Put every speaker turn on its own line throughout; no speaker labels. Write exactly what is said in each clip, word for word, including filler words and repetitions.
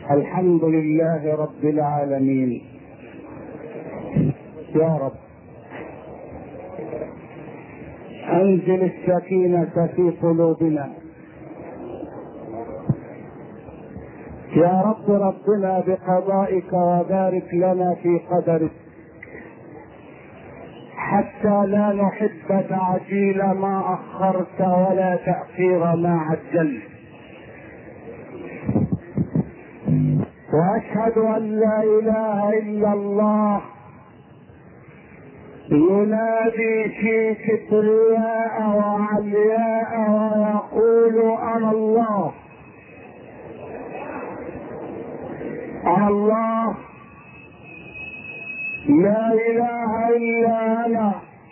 الحمد لله رب العالمين. يا رب انزل السكينة في قلوبنا يا رب. ربنا بقضائك وبارك لنا في قدرك حتى لا نحب تعجيل ما اخرت ولا تأخير ما عجلت. واشهد ان لا اله الا الله ينادي في كبرياء وعلياء ويقول انا الله انا الله لا اله الا انا.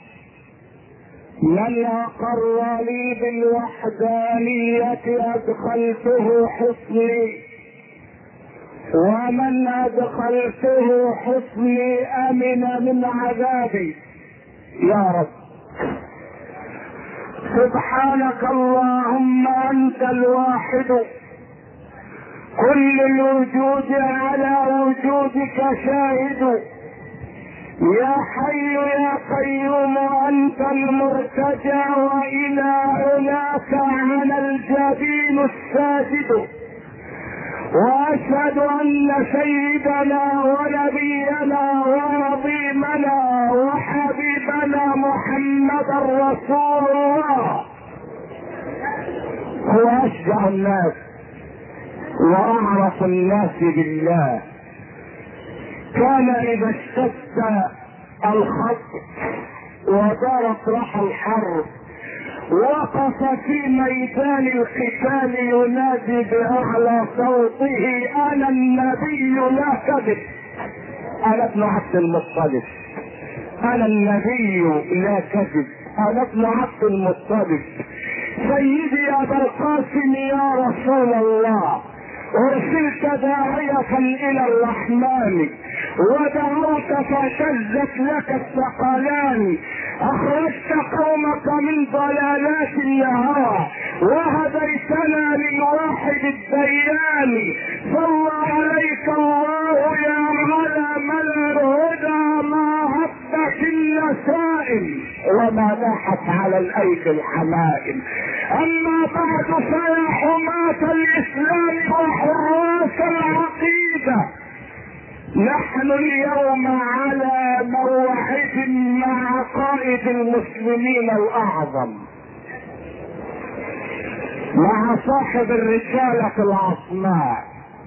من اقر لي بالوحدانية ادخلته حصني، ومن ادخلته حصني امن من عذابي. يا رب سبحانك اللهم انت الواحد، كل الوجود على وجودك شاهد. يا حي يا قيوم انت المرتجى، والى علاك على الجبين الساجد. واشهد ان سيدنا ونبينا وعظيمنا وحبيبنا محمدا رسول الله هو اشجع الناس واعرف الناس بالله. كان اذا اشتد الخط ودارت رحى الحرب وقف في ميدان القتال ينادي باعلى صوته انا النبي لا كذب. انا ابن عبد المطلب، انا النبي لا كذب، انا ابن عبد المطلب. سيدي ابا القاسم يا رسول الله، ارسلت داعية الى الرحمن ودعوت فشزت لك الثقلان. اخرجت قومك من ضلالات الهوى وهديتنا للواحد الديان. صلى عليك الله يا علم الهدى ما هبت النسائم وما لاحت على الايدي الحمائم. اما بعد فيا حماة الاسلام وحراس العقيدة، نحن اليوم على موعد مع قائد المسلمين الاعظم، مع صاحب الرسالة العظماء،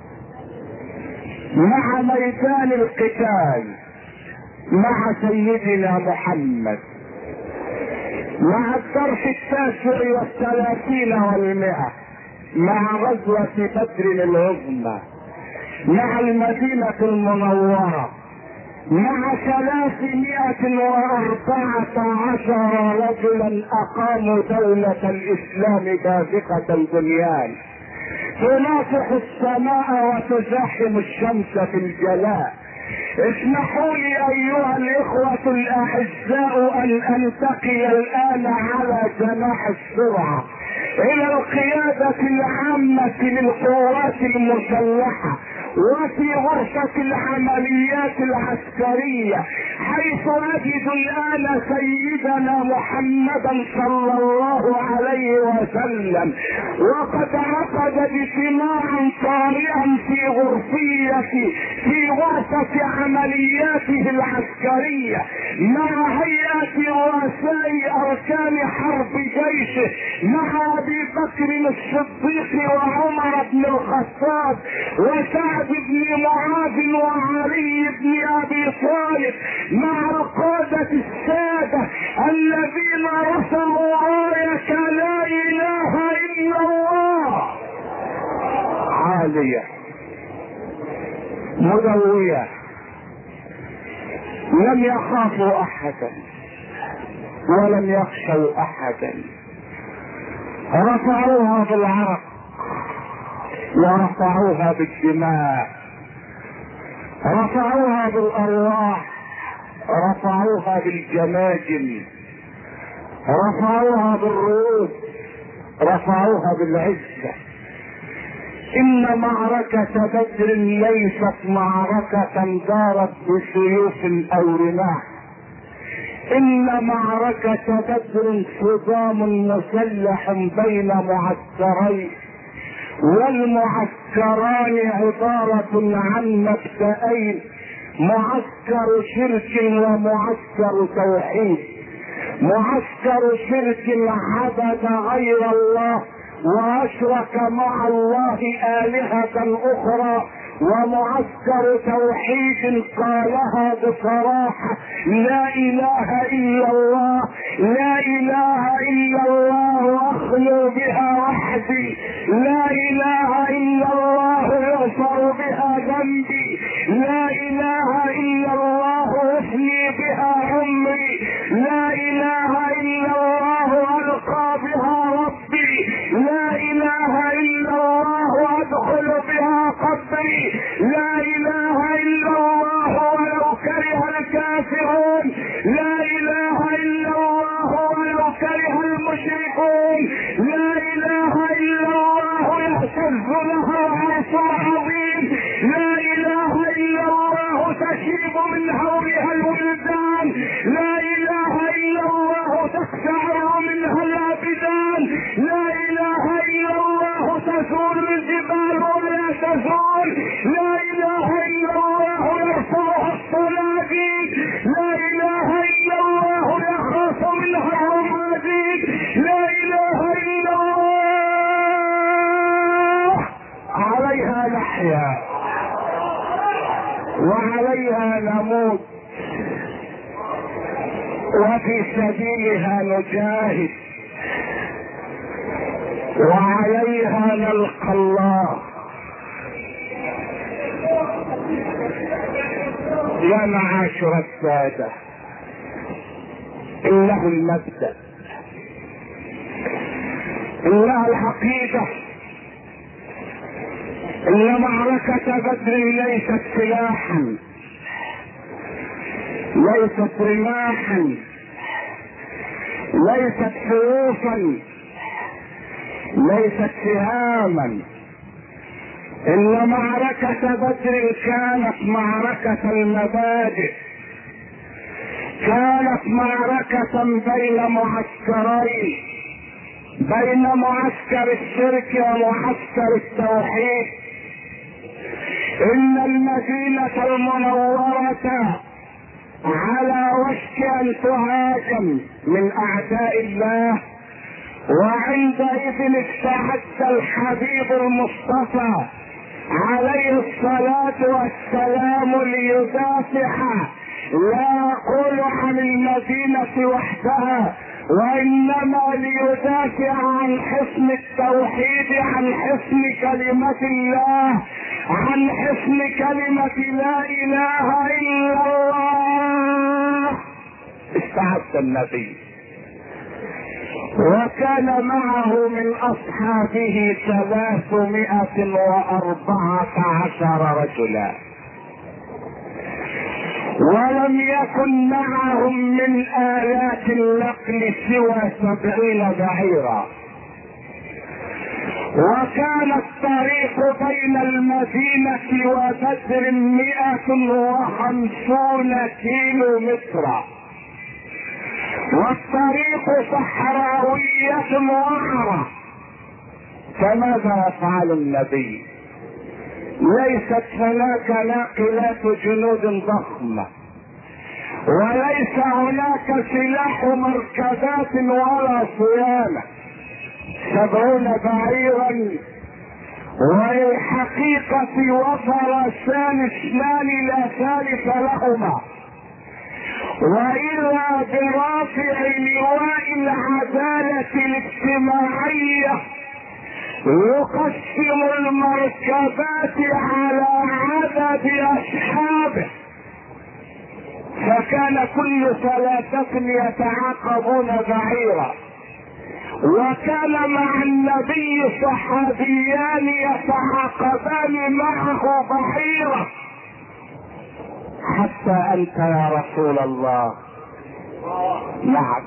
مع ميدان القتال، مع سيدنا محمد، مع الدرس التاسع والثلاثين والمئة، مع غزوة بدر العظمى، مع المدينة المنورة، مع ثلاثمائة واربعة عشر رجلا اقاموا دولة الاسلام بازقة البنيان، تناصح السماء وتزاحم الشمس في الجلاء. اسمحوا لي ايها الاخوة الاعزاء ان انتقي الان على جناح السرعة الى القيادة العامة للقوات المسلحة وفي غرفة العمليات العسكرية، حيث اجد الان سيدنا محمدا صلى الله عليه وسلم وقد عقد اجتماعا طارئا في غرفية في غرفة عملياته العسكرية مع هيئة رؤساء اركان حرب جيشه، مع ابي بكر الصديق وعمر بن الخطاب وسعد بن معاذ وعلي بن ابي طالب، مع القادة السادة الذين رفعوا راية لا اله الا الله عالية مدوية، لم يخافوا احدا ولم يخشوا احدا. رفعوها بالعرق ورفعوها بالدماء، رفعوها بالارواح، رفعوها بالجماجم، رفعوها بالرؤوس، رفعوها بالعزة. ان معركة بدر ليست معركة دارت بسيوف او رماح، ان معركة بدر صدام مسلح بين معسكرين، والمعسكران عبارة عن مبدأين، معسكر شرك ومعسكر توحيد. معسكر شرك عبد غير الله واشرك مع الله آلهة اخرى، ومعسكر توحيد قالها بصراحة: لا اله الا الله، لا اله الا الله اخلو بها وحدي، لا اله الا الله يغفر بها ذنبي، لا اله الا الله افني بها عمري، لا اله الا الله القى بها ربي، لا اله الا الله ادخل بها قبري، لا اله الا الله ولو كره الكافرون، لا اله الا الله ولو كره المشركون، لا اله الا الله يهتز لها عرش عظيم، لا اله الا الله تشرب من هولها الولدان، لا اله الا الله تقشعر منها الابدان، لا اله الا الله تزول الجبال ولا تزول، لا اله الا الله يرفعها الصناديد، لا اله الا الله يخاف منها الرماديد، لا اله الا الله عليها نحيا وعليها نموت وفي سبيلها نجاهد وعليها نلقى الله. يا معاشر السادة، انه المبدأ، انها العقيدة، ان معركة بدر ليست سلاحا، ليست رماحا، ليست سيوفا، ليست سهاما، ان معركة بدر كانت معركة المبادئ، كانت معركة بين معسكرين، بين معسكر الشرك ومعسكر التوحيد. ان المدينة المنورة على وشك ان تهاجم من اعداء الله، وعندئذ استعد الحبيب المصطفى عليه الصلاة والسلام ليدافع، لا اقول عن المدينة وحدها، وانما ليدافع عن حصن التوحيد، عن حصن كلمة الله، عن حصن كلمة لا اله الا الله. استعد النبي، وكان معه من اصحابه ثلاثمائة واربعة عشر رجلا، ولم يكن معهم من آلات النقل سوى سبعين بعيرا، وكان الطريق بين المدينة وبدر مئة وخمسون كيلو مترا، والطريق صحراوية وعرة. فماذا يفعل النبي؟ ليست هناك ناقلات جنود ضخمة، وليس هناك سلاح مركبات ولا صيانة، سبعون بعيرا، والحقيقة وفرسان اثنان لا ثالث لهما، وإلا برافع لواء العدالة الاجتماعية يقسم المركبات على عدد أصحابه، فكان كل ثلاثة يتعاقبون بعيرا، وكان مع النبي صحابيان يتعاقبان معه بعيرا. حتى أنت يا رسول الله. نعم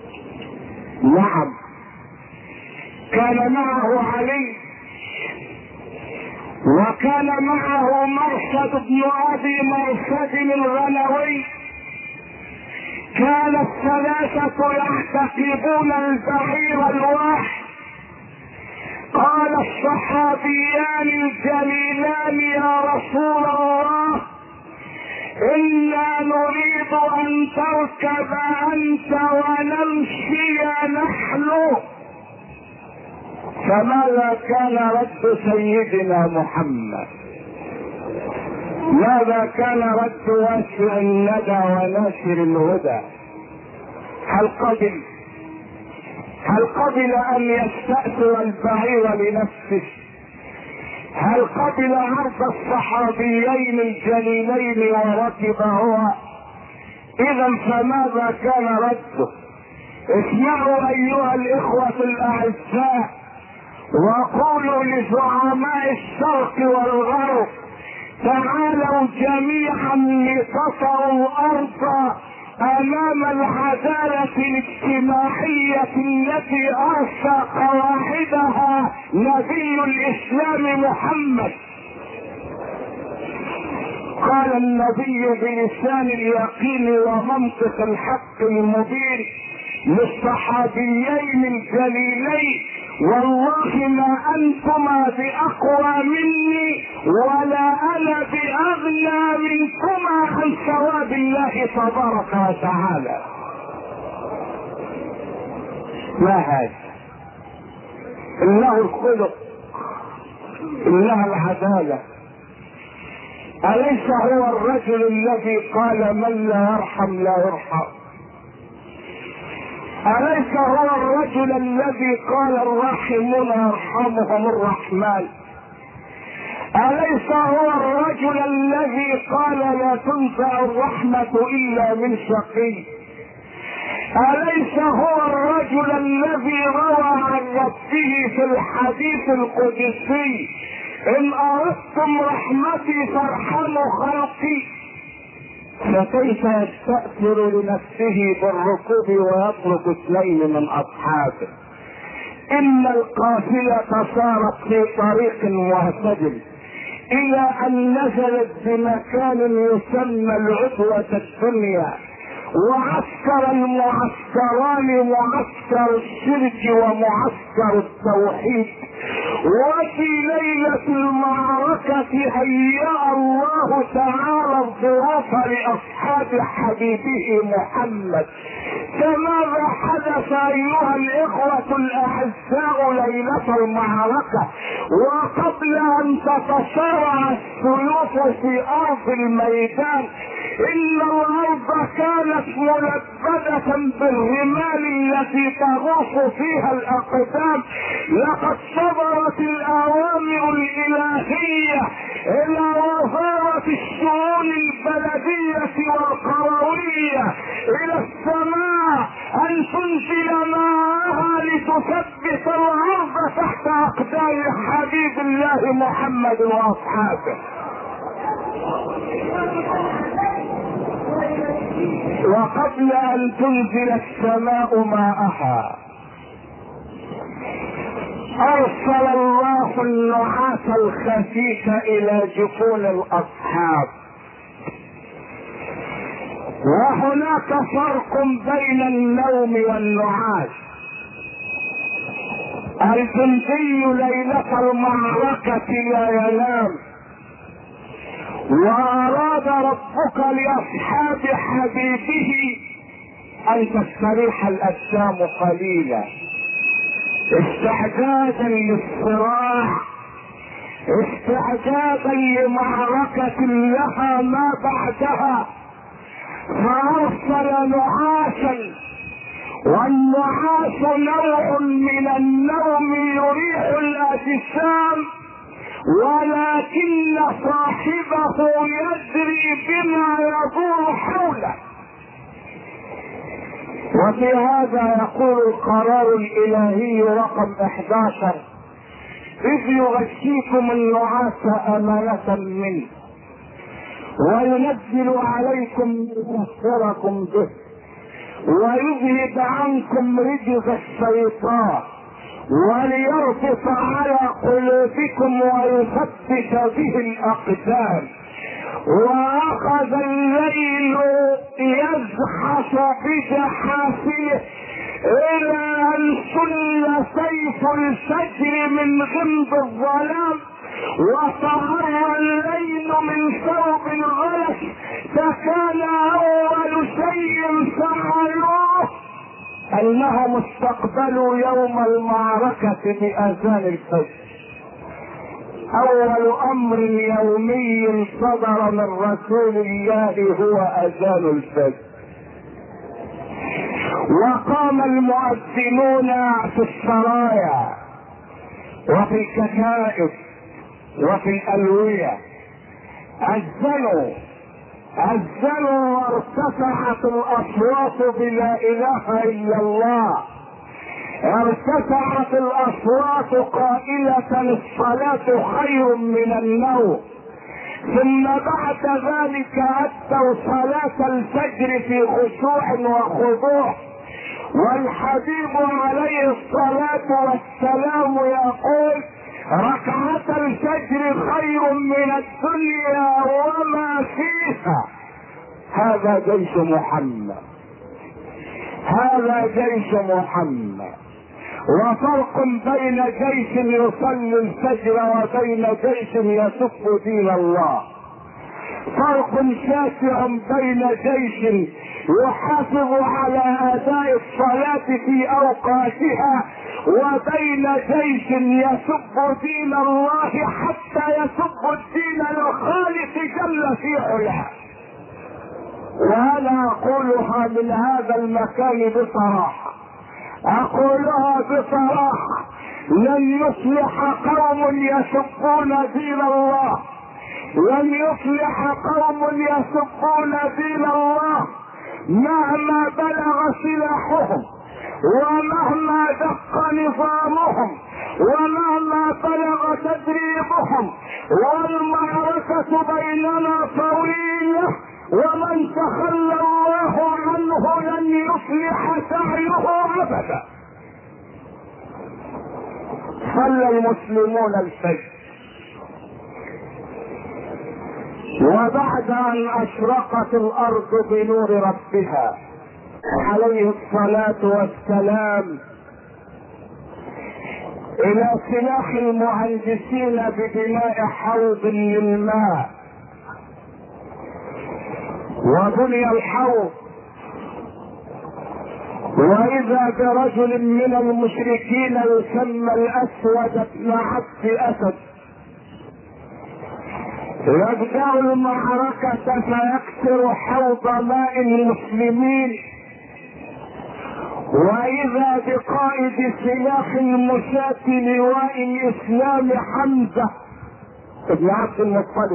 نعم، كان معه علي وكان معه مرصد بن ابي مرصد الغنوي. كان الثلاثة يعتقبون البعير الواحد. قال الصحابيان الجليلان يا رسول الله إنا نريد أن تركب أنت ونمشي نحن. فماذا كان رد سيدنا محمد؟ ماذا كان رد واسع الندى وناشر الهدى؟ هل قبل هل قبل ان يستأثر البعير لنفسه؟ هل قبل عرض الصحابيين الجليلين وركب هو؟ اذا فماذا كان رده؟ اسمعوا ايها الاخوة الاعزاء، وقولوا لزعماء الشرق والغرب تعالوا جميعا لتطروا الارض امام العدالة الاجتماعية التي ارسى قواعدها نبي الاسلام محمد. قال النبي بلسان اليقين ومنطق الحق المبين للصحابيين الجليلين والله ما انتما باقوى مني ولا انا باغنى منكما عن ثواب الله تبارك وتعالى. ما هذا؟ انه الخلق، انها العدالة. اليس هو الرجل الذي قال من لا يرحم لا يرحم؟ أليس هو الرجل الذي قال الراحمون يرحمهم الرحمن؟ أليس هو الرجل الذي قال لا تنزع الرحمة إلا من شقي؟ أليس هو الرجل الذي روى عن ربه في الحديث القدسي إن أردتم رحمتي فارحموا خلقي؟ فكيف يستأثر لنفسه بالركوب ويترك اثنين من اصحابه؟ ان القافلة صارت في طريق معتدل الى ان نزلت بمكان يسمى العدوة الدنيا، وعسكر المعسكران معسكر الشرك ومعسكر التوحيد. وفي ليلة المعركة هيأ الله تعالى الظروف لأصحاب حبيبه محمد. فماذا حدث أيها الإخوة الأعزاء ليلة المعركة وقبل أن تتصارع السيوف في أرض الميدان؟ إن الأرض كانت ملبدة بالرمال التي تغوص فيها الأقدام. لقد صدرت الأوامر الإلهية إلى وزارة الشؤون البلدية والقروية إلى السماء أن تنزل ماءها لتثبت الأرض تحت أقدام حبيب الله محمد وأصحابه. وقبل ان تنزل السماء ماءها ارسل الله النعاس الخفيف الى جفون الاصحاب. وهناك فرق بين النوم والنعاس. الجندي ليلة المعركة لا ينام، واراد ربك لاصحاب حبيبه ان تستريح الاجسام قليلا استعدادا للصراع، استعدادا لمعركة لها ما بعدها. فارسل نعاسا، والنعاس نوع من النوم يريح الاجسام، ولكن صاحبه يدري بما يدور حوله. وفي هذا يقول القرار الالهي رقم احد عشر: اذ يغشيكم النعاس امانة منه وينزل عليكم ليطهركم به ويذهب عنكم رجز الشيطان وليربط على قلوبكم ويثبت به الاقدام. واخذ الليل يزحف بجحافله الى ان سل سيف الفجر من غمد الظلام، وطهر الليل من ثوب الغلس، فكان اول شيء فعلوه انهم استقبلوا يوم المعركة باذان الفجر. اول امر يومي صدر من رسول الله هو اذان الفجر. وقام المؤذنون في السرايا وفي الكتائب وفي الالوية، اذنوا اذنوا وارتفعت الاصوات بلا اله الا الله، ارتفعت الاصوات قائلة الصلاة خير من النوم. ثم بعد ذلك اتوا صلاة الفجر في خشوع وخضوع، والحبيب عليه الصلاة والسلام يقول: ركعة الفجر خير من الدنيا وما فيها. هذا جيش محمد، هذا جيش محمد. وفرق بين جيش يصلي الفجر وبين جيش يسب دين الله، فرق شاسع بين جيش يحافظ على اداء الصلاة في اوقاتها وبين جيش يسب دين الله حتى يسب الدين الخالق جل في علاه. وانا اقولها من هذا المكان بصراحة، اقولها بصراحة: لن يصلح قوم يسبون دين الله، لن يصلح قوم يسبون دين الله مهما بلغ سلاحهم ومهما دق نظامهم ومهما بلغ تدريبهم. والمعركة بيننا طويلة، ومن تخلى الله عنه لن يصلح سعيه ابدا. صلى المسلمون الفجر، وبعد ان اشرقت الارض بنور ربها عليه الصلاة والسلام الى سلاح المهندسين ببناء حوض للماء، وبني الحوض، واذا برجل من المشركين يسمى الاسود بن عبد اسد يبدأ المعركة فيكسر حوض ماء المسلمين، واذا بقائد سلاح المشاة لواء الاسلام حمزة بن عبد المطلب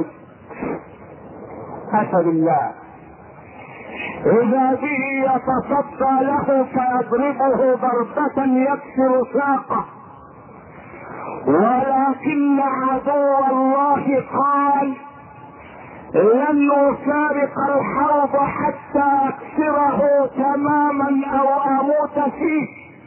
اسد الله، اذا به يتصدى له فيضربه ضربة يكسر ساقه. ولكن عدو الله قال: لن نفارق الحوض حتى اكسره تماما او اموت فيه.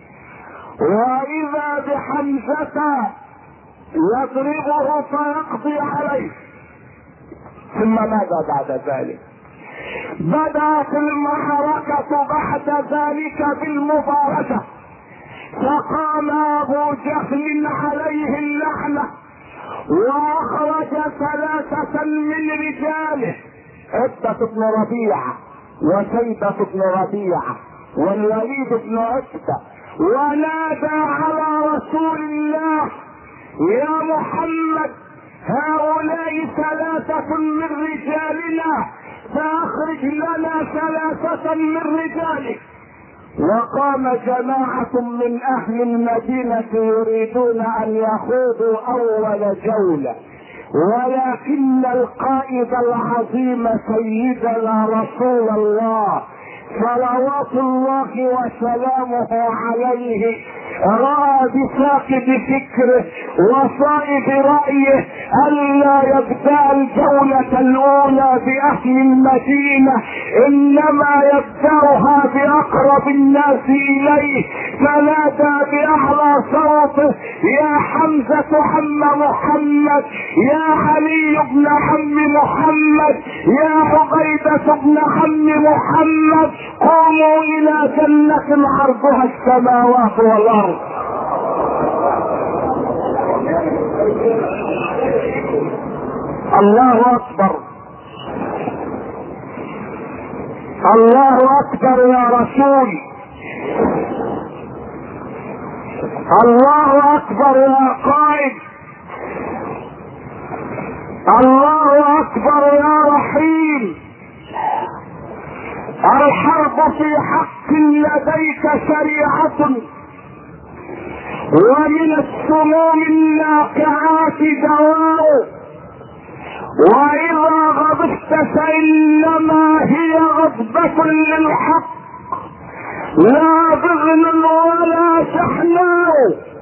واذا بحمزة يضربه فيقضي عليه. ثم ماذا بعد ذلك؟ بدأت المعركة بعد ذلك بالمبارزة، فقام ابو جهل عليه اللعنة واخرج ثلاثة من رجاله، عتبة بن ربيعة وشيبة بن ربيعة والوليد بن عتبة، ونادى على رسول الله: يا محمد، هؤلاء ثلاثة من رجالنا، فاخرج لنا ثلاثة من رجالك. وقام جماعة من اهل المدينة يريدون ان يخوضوا اول جولة، ولكن القائد العظيم سيدنا رسول الله صلوات الله وسلامه عليه رأى بساقط فكره وصائب رأيه ألا يبدأ الجولة الأولى بأهل المدينة، إنما يبدأها بأقرب الناس إليه، فنادى بأعلى صوته: يا حمزة عم محمد، يا علي بن عم محمد، يا عبيدة بن عم محمد، قوموا إلى جنة عرضها السماوات والأرض. الله أكبر، الله أكبر يا رسول، الله أكبر يا قائد، الله أكبر يا رحيم. الحرب في حق لديك شريعة، ومن السموم الناقعات دواء، وإذا غضبت فإنما هي غضبة للحق، لا بغل ولا شحناء.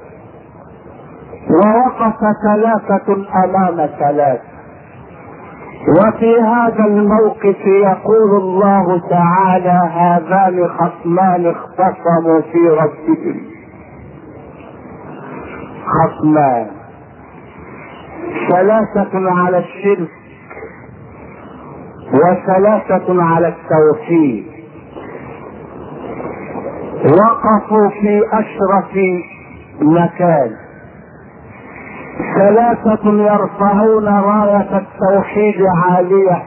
ووقف ثلاثة أمام ثلاثة، وفي هذا الموقف يقول الله تعالى: هذان خصمان اختصموا في ربهم. خصمان، ثلاثة على الشرك وثلاثة على التوحيد، وقفوا في أشرف مكان. ثلاثة يرفعون راية التوحيد عالية،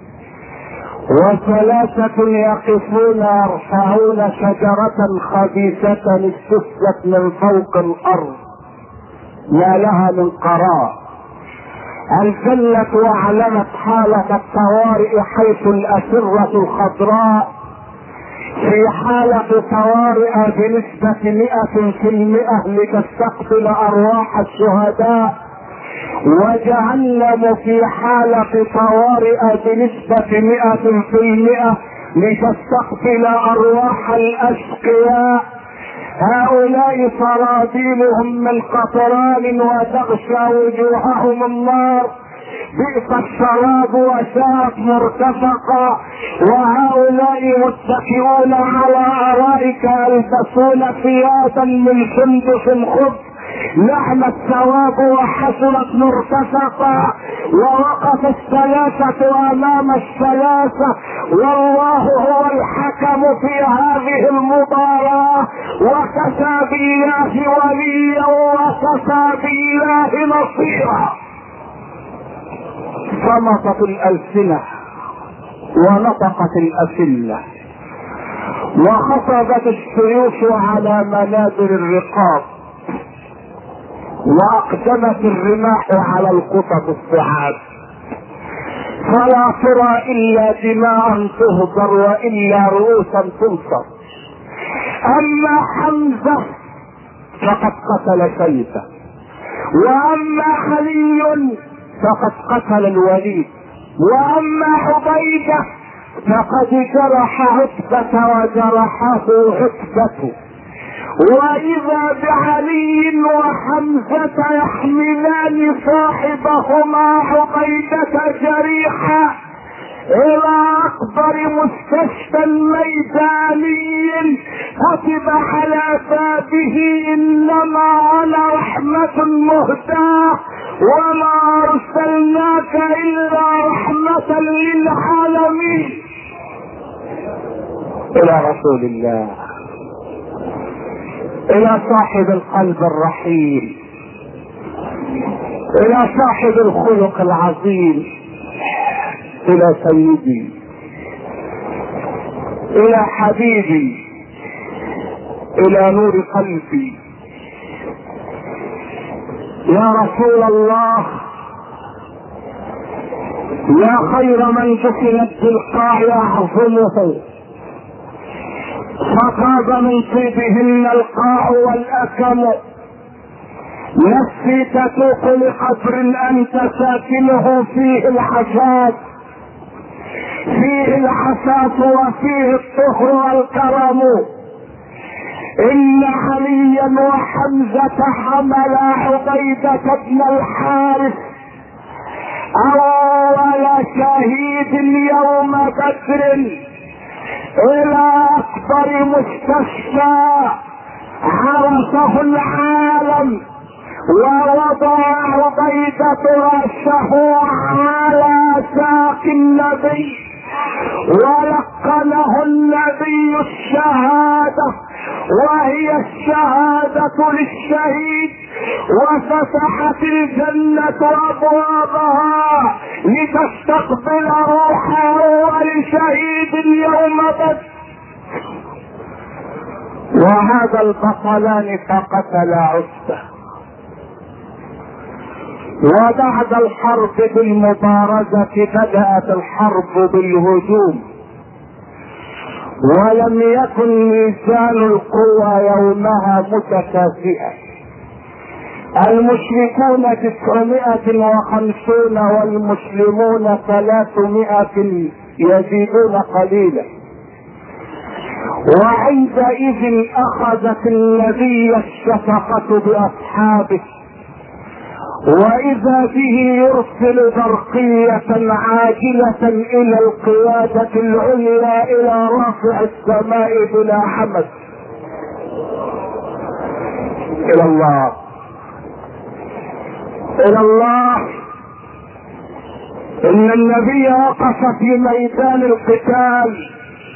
وثلاثة يقفون يرفعون شجرة خبيثة استفلت من فوق الأرض ما لها من قرار. الجنة أعلنت حالة الطوارئ، حيث الأسرة الخضراء في حالة طوارئ بنسبة مئة في المئة لتستقبل أرواح الشهداء، وجهنم في حالة طوارئ بنسبة مئة في المئة لتستقبل أرواح الأشقياء. هؤلاء سرابيلهم من قطران وتغشى وجوههم النار، بئس الشراب وساءت مرتفقا. وهؤلاء متكئون على ارائك يلبسون ثيابا من سندس خضر نعم الثواب وحسنت مرتفقا. ووقف الثلاثة امام الثلاثة، والله هو الحكم في هذه المباراة، وكفى بالله وليا وكفى بالله نصيرا. صمتت الألسنة ونطقت الأسلة، وخطبت السيوف على منابر الرقاب، وأقدمت الرماح على القطط الصعاب، فلا ترى إلا دماء تهدر وإلا رؤوسا تنصر. أما حمزة فقد قتل سيفه، وأما علي فقد قتل الوليد، واما عبيدة فقد جرح عتبة وجرحه عتبة. واذا بعلي وحمزة يحملان صاحبهما عبيدة جريحا الى اكبر مستشفى ميداني، كتب على بابه: انما انا رحمة مهداة وما ارسلناك الا رحمة للعالمين. الى رسول الله، الى صاحب القلب الرحيم، الى صاحب الخلق العظيم، الى سيدي، الى حبيبي، الى نور قلبي، يا رسول الله، يا خير من دخلت بالقاع اعظمه، فطاب من طيبهن القاع والاكم. نفسي تتوق لقبر انت ساكنه فيه الحساد، فيه الحساس وفيه الطهر والكرم. ان عليا وحمزة حمل عبيدة بن الحارث اول شهيد يوم بدر الى اكبر مستشفى عرفه العالم، ووضع عبيدة رأسه على ساق النبي ولقنه النبي الشهادة، وهي الشهادة للشهيد، وفتحت الجنة أبوابها لتستقبل روح أول شهيد يوم بدر. وهذا البطلان فقتل عتبة. وبعد الحرب بالمبارزة بدأت الحرب بالهجوم، ولم يكن ميزان القوى يومها متكافئا، المشركون تسعمائة وخمسون والمسلمون ثلاثمائة يزيدون قليلا. وعندئذ اخذت النبي الشفقة باصحابه، واذا به يرسل برقية عاجلة الى القيادة العليا الى رافع السماء بلا حمد، الى الله الى الله. ان النبي وقف في ميدان القتال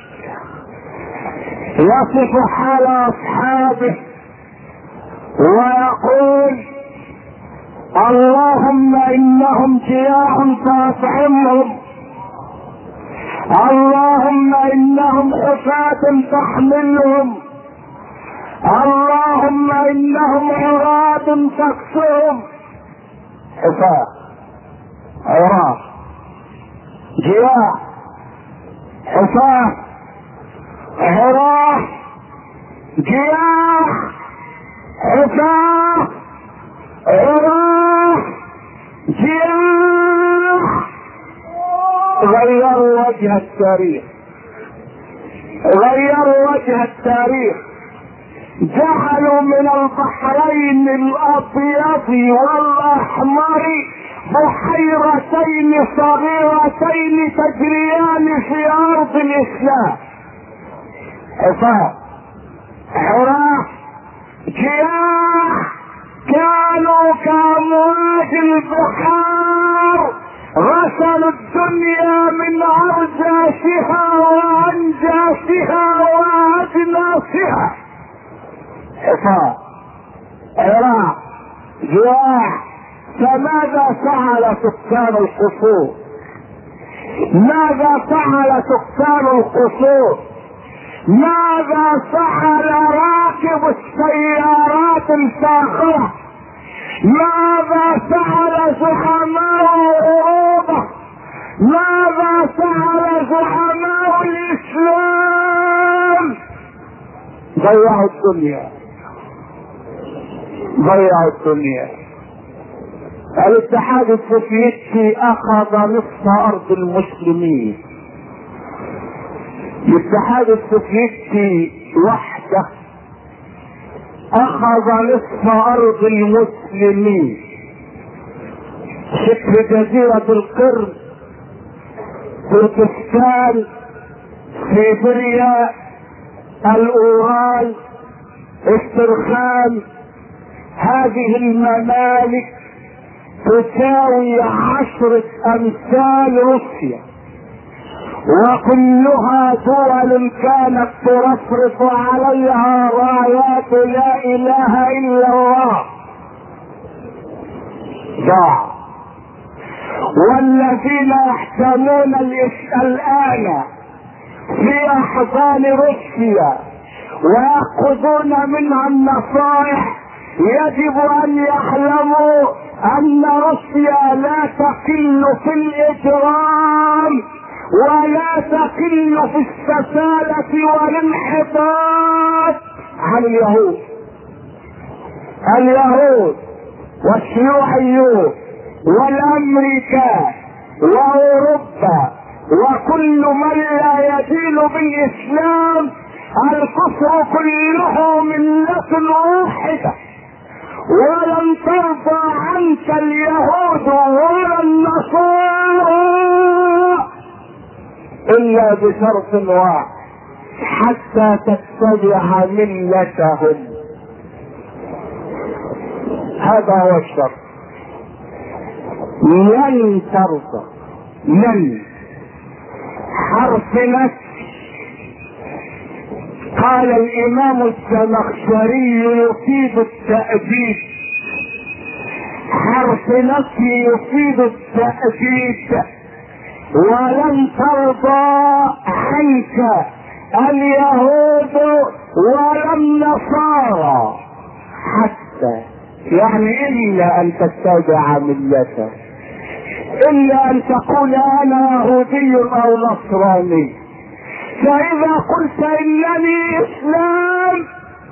يصف حال اصحابه ويقول: اللهم انهم جياع فاطعمهم، اللهم انهم حفاة تحملهم، اللهم انهم عراة تكسرهم. حفاة، عراة، جياع، حفاة، عراة، جياع، حفاة، عراة، جياع. غيروا وجه التاريخ، غيروا وجه التاريخ، جعلوا من البحرين الابيض والاحمر بحيرتين صغيرتين تجريان في ارض الاسلام. حفاة، عراة، جياع، كانوا كامواج البحار، غسلوا الدنيا من ارجاسها وانجاسها واجناسها. حفاة، عراة، جياع. فماذا فعل سكان القصور؟ ماذا فعل سكان القصور؟ ماذا فعل راكب السيارات الفاخرة؟ ماذا فعل زعماء اوروبا؟ ماذا فعل زعماء الاسلام؟ ضيعوا الدنيا، ضيعوا الدنيا. الاتحاد السوفيتي اخذ نصف ارض المسلمين، الاتحاد السوفيتي وحده اخذ نصف ارض المسلمين، شبه جزيرة القرم، تركستان، سيبيريا، الاورال، استرخان. هذه الممالك تساوي عشرة امثال روسيا، وكلها دول كانت ترفرف عليها رايات لا اله الا الله. ضاع. والذين يحتمون الان في احضان روسيا ويأخذون منها النصائح يجب ان يعلموا ان روسيا لا تقل في الاجرام ولا تقل في السفالة والانحطاط عن اليهود. اليهود والشيوعيون والامريكان واوروبا وكل من لا يدين بالاسلام الكفر كله ملة واحدة، ولن ترضى عنك اليهود ولا النصارى الا بشرط واحد، حتى تتبع ملتهم. هذا هو الشرط. لن ترضى، لن حرف نفس. قال الامام الزمخشري يفيد التأبيد، حرف نفي يفيد التأبيد. ولن ترضى عنك اليهود ولا النصارى حتى، يعني الا ان تتبع ملته، الا ان تقول انا يهودي او نصراني. فاذا قلت انني اسلام،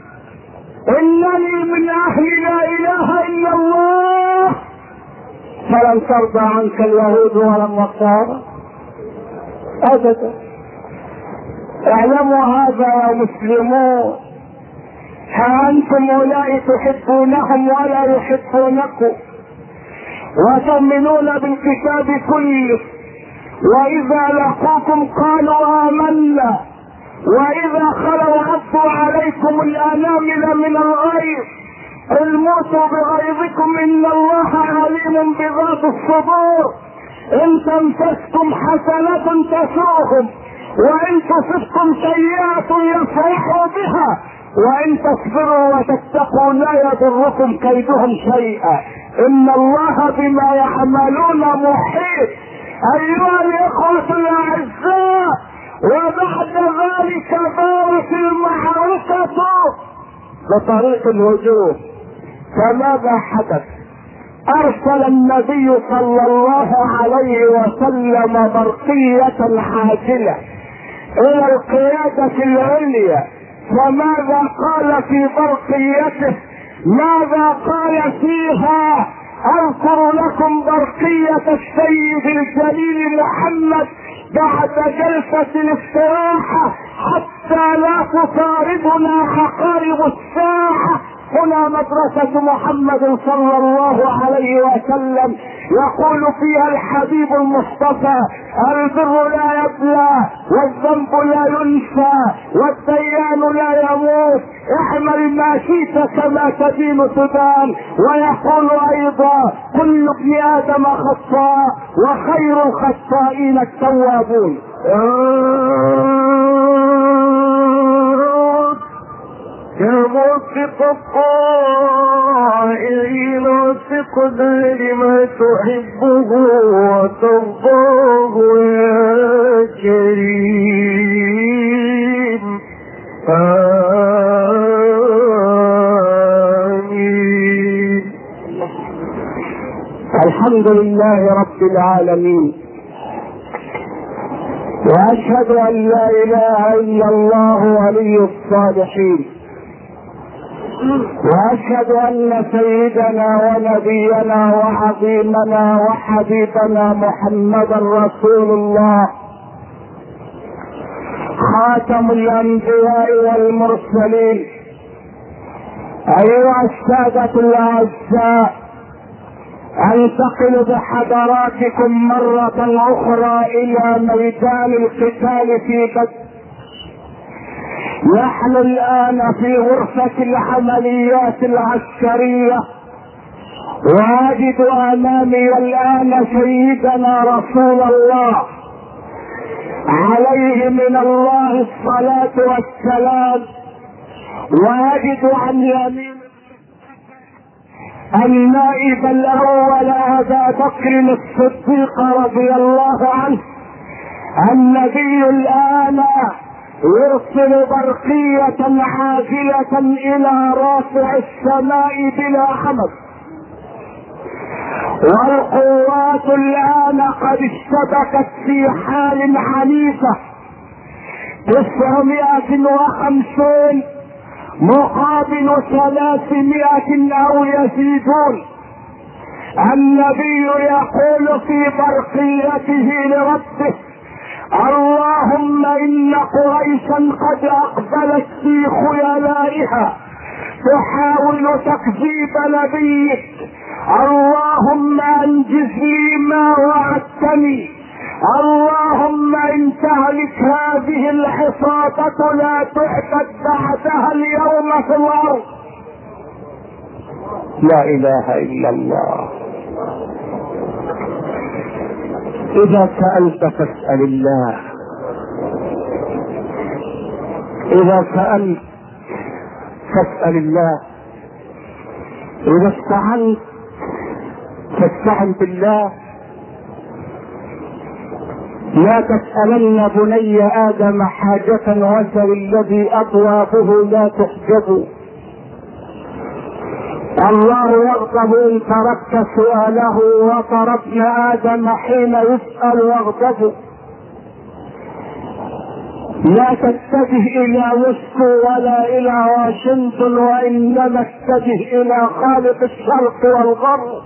انني من اهل لا اله الا الله، فلن ترضى عنك اليهود ولا النصارى ابدا. اعلموا هذا يا مسلمون. ها انتم اولئك تحبونهم ولا يحبونكم، وتؤمنون بالكتاب كله، واذا لقوكم قالوا امنا، واذا خلوا عضوا عليكم الانامل من الغيظ، قل موتوا بغيظكم ان الله عليم بذات الصدور. ان تمسسكم حسنة تسوءهم، وان تصبكم سيئة يفرحوا بها، وان تصبروا وتتقوا لا يضركم كيدهم شيئا، ان الله بما يعملون محيط. ايها الاخوة الاعزاء، وبعد ذلك دارت المعركة بطريق الهجوم. فماذا حدث؟ ارسل النبي صلى الله عليه وسلم برقية عاجلة الى القيادة العليا. فماذا قال في برقيته؟ ماذا قال فيها؟ اذكر لكم برقية السيد الجليل محمد بعد جلسة الاستراحة حتى لا تطاردنا عقارب الساعة. هنا مدرسة محمد صلى الله عليه وسلم، يقول فيها الحبيب المصطفى: البر لا يبلى، والذنب لا ينسى، والديان لا يموت، اعمل ما شئت كما تدين تدان. ويقول ايضا: كل ابن ادم خطاء، وخير الخطائين التوابون.
يوفق الطائعين وفقنا لما تحبه وترضاه يا كريم. آمين.
الحمد لله رب العالمين، واشهد ان لا اله الا الله ولي الصالحين، واشهد ان سيدنا ونبينا وعظيمنا وحبيبنا محمدا رسول الله، خاتم الانبياء والمرسلين. ايها السادة الاعزاء، انتقل بحضراتكم مرة اخرى الى ميدان القتال في بدر. نحن الان في غرفة العمليات العسكرية، واجد امامي الان سيدنا رسول الله عليه من الله الصلاة والسلام، واجد عن يمين النائب الاول ابا بكر الصديق رضي الله عنه. النبي الان يرسل برقية عاجلة الى رافع السماء بلا حمد، والقوات الان قد اشتبكت في حال عنيفة. تسعمائة وخمسين مقابل ثلاثمائة او يزيدون. النبي يقول في برقيته لربه: الله اللهم إن قريشا قد أقبلت في خيلائها تحاول تكذيب نبيك، اللهم انجز لي ما وعدتني، اللهم ان تهلك هذه العصابة لا تعبد بعدها اليوم في الارض. لا اله الا الله. اذا سألت فاسأل الله، اذا سألت فاسأل الله، اذا استعنت فاستعن بالله. لا تسألن بني آدم حاجة وسل الذي أبوابه لا تحجب. الله يغضب إن تركت سؤاله، وترى ابن آدم حين يسأل يغضب. لا تتجه إلى موسكو ولا إلى واشنطن، وإنما اتجه إلى خالق الشرق والغرب.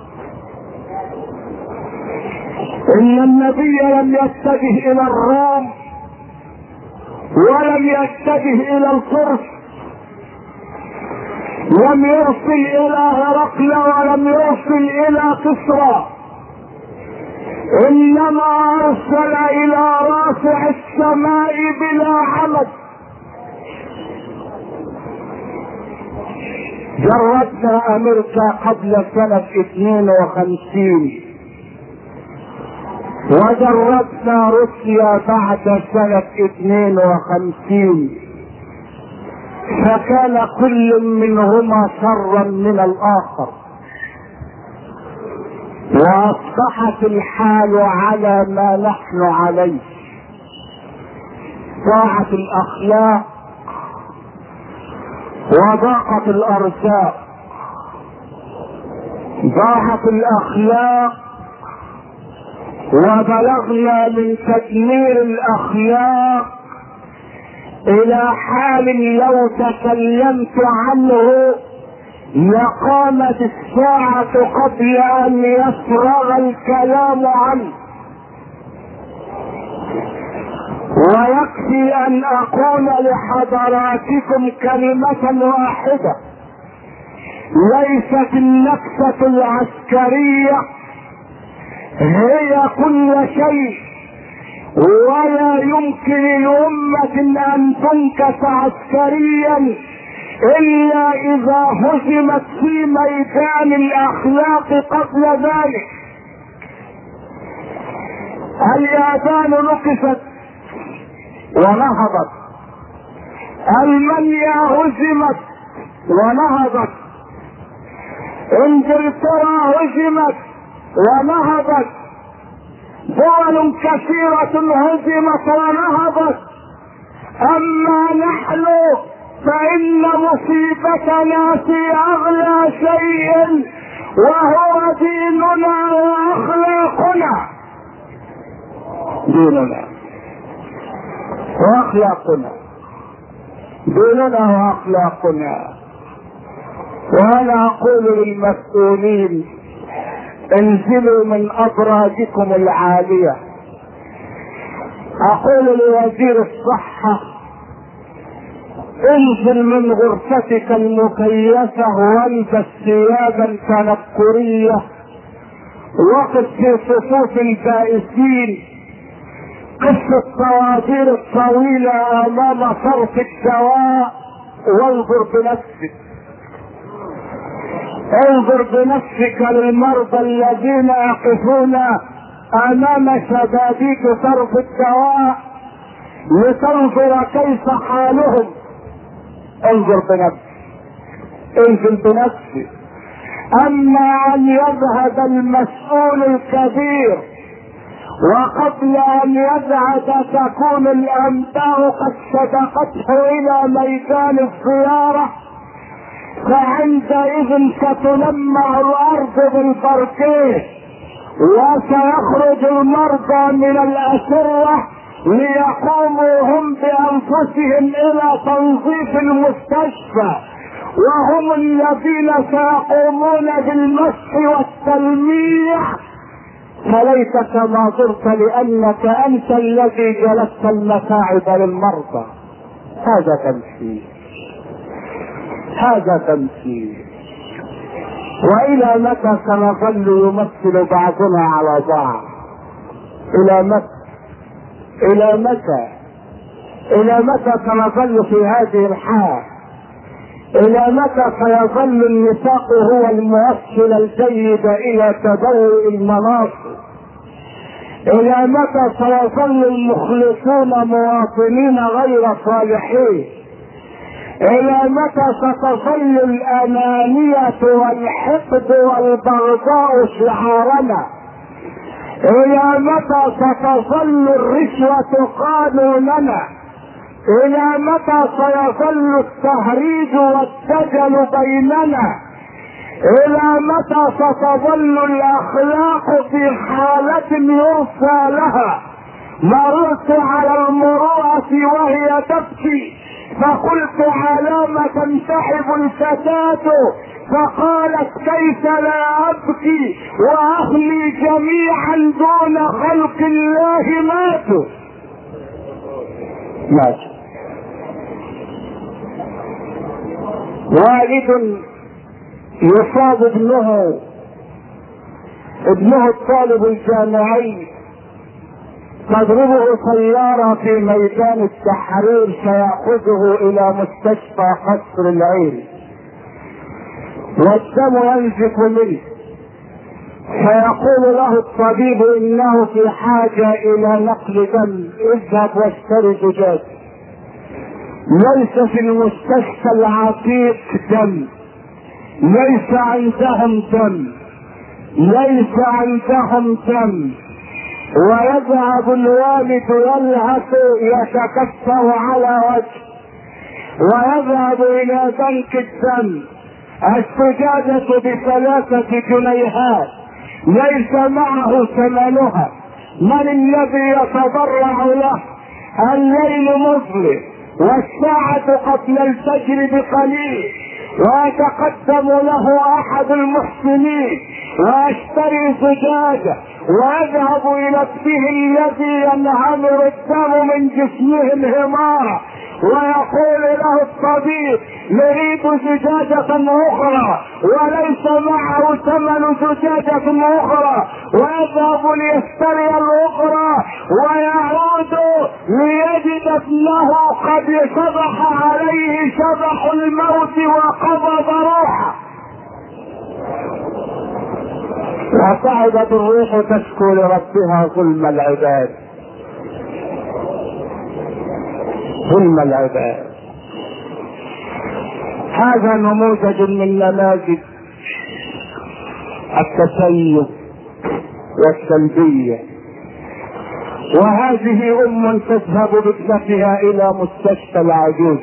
إن النبي لم يتجه إلى الروم ولم يتجه إلى الفرس، لم يرسل إلى هرقل ولم يرسل إلى كسرى، إنما أرسل إلى رافع السماء بلا عمد. جربنا أمريكا قبل سنة اثنين وخمسين، وجربنا روسيا بعد سنة اثنين وخمسين، فكان كل منهما شرا من الآخر، واصبحت الحال على ما نحن عليه. ضاعت الأخلاق وضاقت الأرزاق، ضاعت الأخلاق وبلغنا من تدمير الأخلاق إلى حال لو تكلمت عنه لقامت الساعة قبل أن يفرغ الكلام عنه. ويكفي أن أقول لحضراتكم كلمة واحدة: ليست النكسة العسكرية هي كل شيء، ولا يمكن لأمة أن تنكس عسكريا إلا إذا هزمت في ميدان الأخلاق قبل ذلك. اليابان نكست ونهضت، ألمانيا هزمت ونهضت، انجلترا هزمت ونهضت، دول كثيرة هزمت ونهضت. أما نحن فإن مصيبتنا في أغلى شيء، وهو ديننا وأخلاقنا. ديننا وأخلاقنا، ديننا وأخلاقنا. وأنا أقول للمسؤولين: انزلوا من أبراجكم العالية. أقول لوزير الصحة: انزل من غرفتك المكيفة والبس ثيابا تنكرية، وقف في صفوف البائسين، قف الطوابير الطويلة أمام صرف الدواء، وانظر بنفسك، انظر بنفسك للمرضى الذين يقفون امام شبابيك صرف الدواء لتنظر كيف حالهم. انظر بنفسك، انزل بنفسك. اما ان يذهب المسؤول الكبير وقبل ان يذهب تكون الانباء قد سبقته الى ميدان الزيارة، فعندئذ ستلمع الارض بالبركيه، وسيخرج المرضى من الاسرة ليقوموا هم بانفسهم الى تنظيف المستشفى، وهم الذين سيقومون بالمسح والتلميع فليتك ما زرت لانك انت الذي جلبت المتاعب للمرضى. هذا تمثيل، هذا تمثيل. والى متى سنظل يمثل بعضنا على بعض؟ الى متى؟ الى متى؟ الى متى سنظل في هذه الحال؟ الى متى سيظل النفاق هو الموصل الجيد الى تبوء المناصب؟ الى متى سيظل المخلصون مواطنين غير صالحين؟ الى متى ستظل الانانية والحقد والبغضاء شعارنا؟ الى متى ستظل الرشوة قانوننا؟ الى متى سيظل التهريج والدجل بيننا؟ الى متى ستظل الاخلاق في حالة يرثى لها؟ مررت على المروءة وهي تبكي فقلت على ما تنسحب الفتاة، فقالت كيف لا ابكي واهلي جميعا دون خلق الله ماتوا. ماتوا. والد يصاب ابنه ابنه الطالب الجامعي تضربه سيارة في ميدان التحرير فيأخذه الى مستشفى قصر العين والدم ينزف منه، فيقول له الطبيب انه في حاجة الى نقل دم، اذهب واشتري زجاج. ليس في المستشفى العتيق دم، ليس عندهم دم، ليس عندهم دم. ويذهب الوالد يلهث يتكفر على وجه ويذهب الى بنك الدم. الزجاجة بثلاثة جنيهات ليس معه ثمنها. من الذي يتضرع له؟ الليل مظلم والساعة قبل الفجر بقليل، ويتقدم له احد المحسنين ويشتري زجاجة ويذهب الى ابنه الذي ينهمر الدم من جسمه انهمارا ويقول له الطبيب نريد زجاجة اخرى، وليس معه ثمن زجاجة اخرى، ويذهب ليشتري الاخرى ويعود ليجد ابنه قد شبح عليه شبح الموت وقبض روحه. وصعدت الروح تشكو لربها ظلم العباد، ظلم العباد. هذا نموذج من نماذج التسيب والسلبية. وهذه ام تذهب بابنتها الى مستشفى العجوز،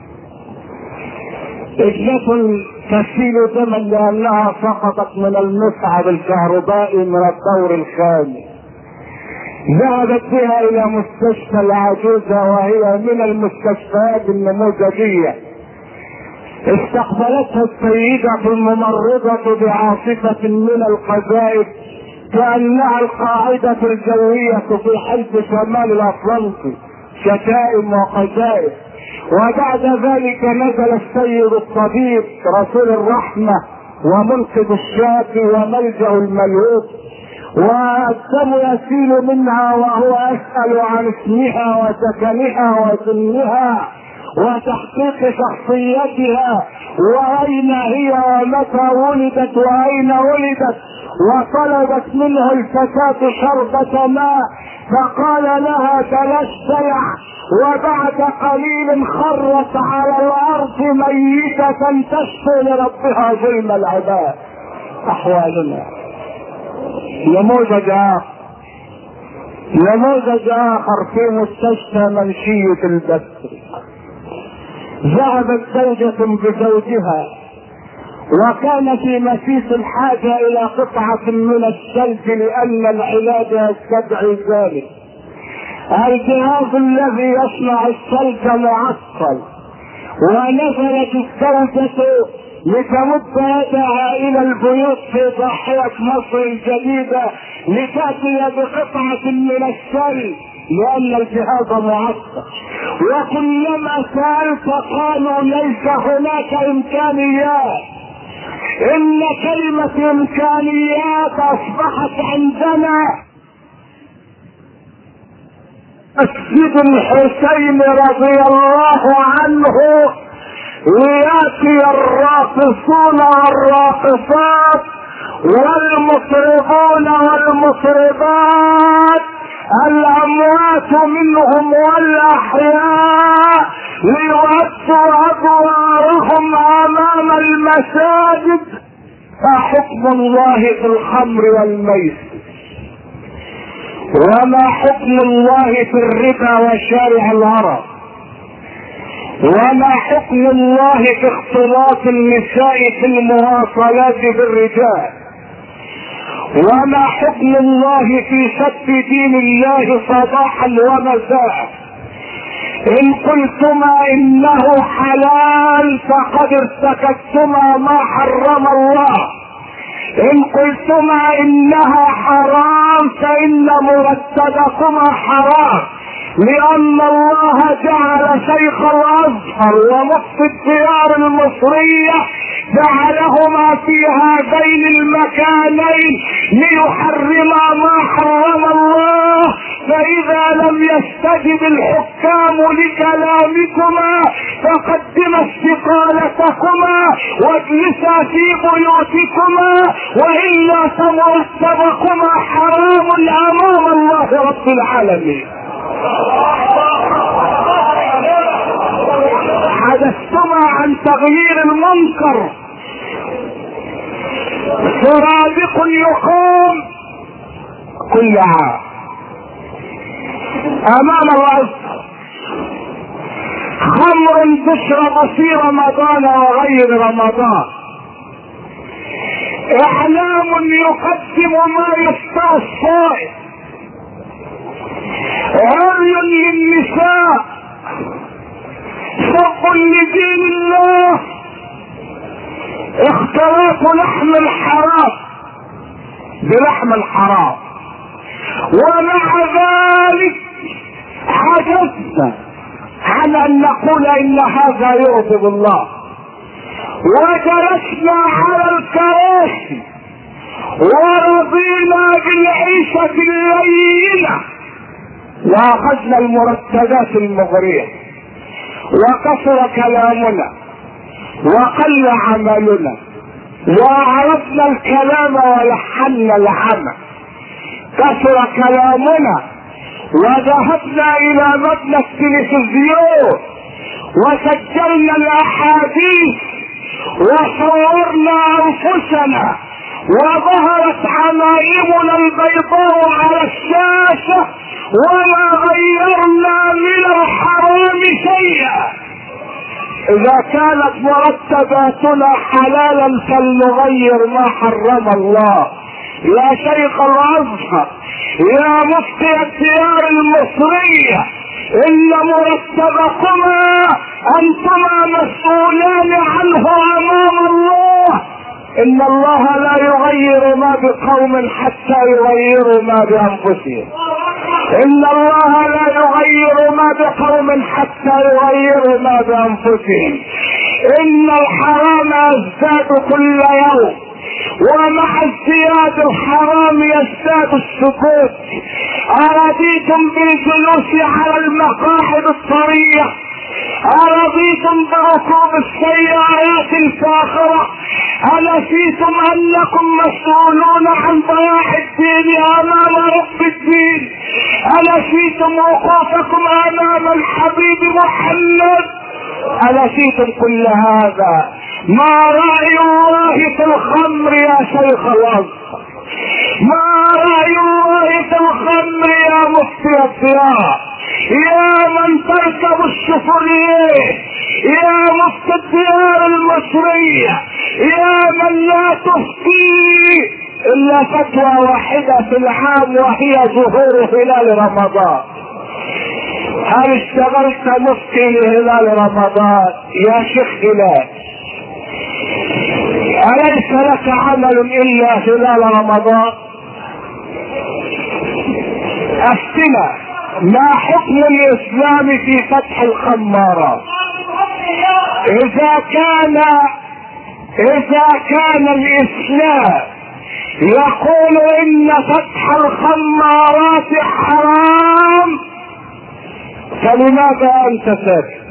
ابنة تسيل دما لانها سقطت من المصعد الكهربائي من الدور الخامس. ذهبت بها الى مستشفى العجوز وهي من المستشفيات النموذجية. استقبلتها السيدة الممرضة بعاصفة من القذائف كأنها القاعدة الجوية في حلب شمال الأطلنطي، شتائم وقذائف. وبعد ذلك نزل السيد الطبيب رسول الرحمة ومنقذ الشافي وملجأ الملهوف، والدم يسيل منها وهو يسأل عن اسمها وسكنها وسنها وتحقيق شخصيتها واين هي ومتى ولدت واين ولدت. وطلبت منه الفتاة شربة ماء فقال لها تلسع، وبعد قليل خرت على الارض ميتة تشكو لربها ظلم العباد. احوالنا. نموذج اخر نموذج اخر في مستشفى منشية البصري. ذهبت زوجة بزوجها وكان في مسيس الحاجة الى قطعة من الثلج لان العلاج يستدعي ذلك. الجهاز الذي يصنع الثلج معطل، ونزلت الزوجة لتمد يدها الى البيوت في ضاحية مصر الجديدة لتأتي بقطعة من الشيء لان الجهاز معطل. وكلما سألت قالوا ليس هناك امكانيات. ان كلمة امكانيات اصبحت عندنا مسجد الحسين رضي الله عنه لياتي الراقصون والراقصات والمطربون والمطربات الاموات منهم والاحياء ليؤدوا ادوارهم امام المساجد. فحكم الله في الخمر والميسر، وما حكم الله في الربا وشارع العرب، وما حكم الله في اختلاط النساء في المواصلات بالرجال، وما حكم الله في سب دين الله صباحا ومساء. ان قلتما انه حلال فقد ارتكبتما ما حرم الله، ان قلتما انها حرام فان مرتبكما حرام، لان الله جعل شيخ الازهر ومفتي الديار المصرية جعلهما في هذين المكانين ليحرما ما حرم الله. فاذا لم يستجب الحكام لكلامكما فقدما استقالتكما واجلسا في بيوتكما، والا فمرتبكما حرام امام الله رب العالمين. حدثتما عن تغيير المنكر، سرادق يقوم كل عام امام الازهر، خمر تشرب في رمضان وغير رمضان، اعلام يقدم ما يشتهى الصائم، عري للنساء، سب لدين الله، اختلاط لحم الحرام بلحم الحرام. ومع ذلك عجزنا عن ان نقول ان هذا يغضب الله، وجلسنا على الكراسي ورضينا بالعيشة اللينة واخذنا المرتبات المغرية، وكثر كلامنا وقل عملنا، وعرفنا الكلام ولحنا العمل. كثر كلامنا وذهبنا الى مبنى التلفزيون وسجلنا الاحاديث وصورنا انفسنا، وظهرت عمائمنا البيضاء على الشاشة، وما غيرنا من الحرام شيئا. اذا كانت مرتباتنا حلالا فلنغير ما حرم الله. يا شيخ الازهر، يا مفتي الديار المصرية، ان مرتبكما انتما مسؤولان عنه امام الله. ان الله لا يغير ما بقوم حتى يغيروا ما بانفسهم. ان الله لا يغير ما بقوم حتى يغيروا ما بانفسهم. ان الحرام يزداد كل يوم، ومع ازدياد الحرام يزداد السكوت. ارضيتم بالجلوس على المقاعد الطرية؟ ارضيتم بركوب السيارات الفاخرة؟ أنسيتم انكم مسؤولون عن ضياع الدين امام رب الدين؟ أنسيتم وقوفكم امام الحبيب محمد؟ أنسيتم كل هذا؟ ما رأي الله في الخمر يا شيخ الازهر؟ ما رأي الله في الخمر يا مفتي الديار؟ يا من تركب الشفرية، يا مفتي الديار المصرية، يا من لا تفتي الا فتوى واحدة في العام وهي ظهور هلال رمضان. هل اشتغلت مفتي لهلال رمضان يا شيخ هلال؟ أليس لك عمل إلا خلال رمضان؟ أفتنا ما حكم الإسلام في فتح الخمارات؟ إذا كان إذا كان الإسلام يقول إن فتح الخمارات حرام، فلماذا أنت ساكت؟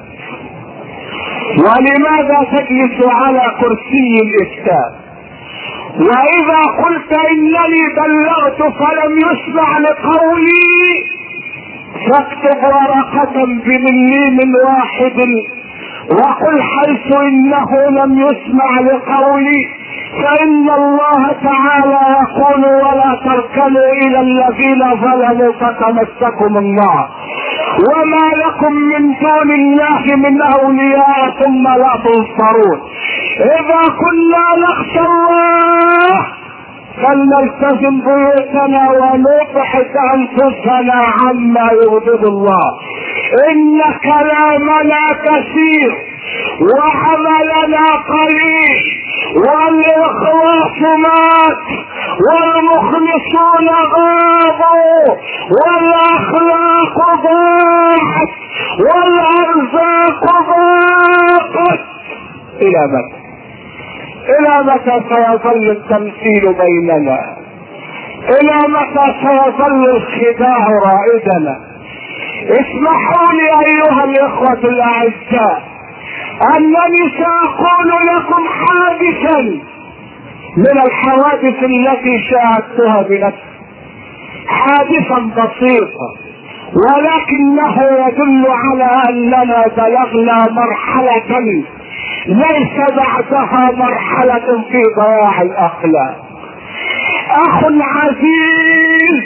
ولماذا تجلس على كرسي الإفتاء؟ وإذا قلت إنني بلغت فلم يسمع لقولي، فاكتب ورقة بمليم واحد وقل حيث إنه لم يسمع لقولي، فإن الله تعالى يقول ولا تركنوا إلى الذين ظلموا فتمسكم النار وما لكم من دون الله من أولياء ثم لا تنصرون. إذا كنا نخشى الله فلنلتزم بيوتنا ونبحث أنفسنا عما يغضب الله. إن كلامنا كثير وعملنا قليل، والإخلاص مات والمخلصون غابوا والأخلاق ضاعت والأرزاق ضاقت. إلى متى؟ إلى متى سيظل التمثيل بيننا؟ إلى متى سيظل الخداع رائدنا؟ اسمحوا لي أيها الإخوة الأعزاء أنني سأقول لكم حادثا من الحوادث التي شاهدتها بنفسي، حادثا بسيطا ولكنه يدل على أننا بلغنا مرحلة ليس بعدها مرحلة في ضياع الأخلاق. أخ عزيز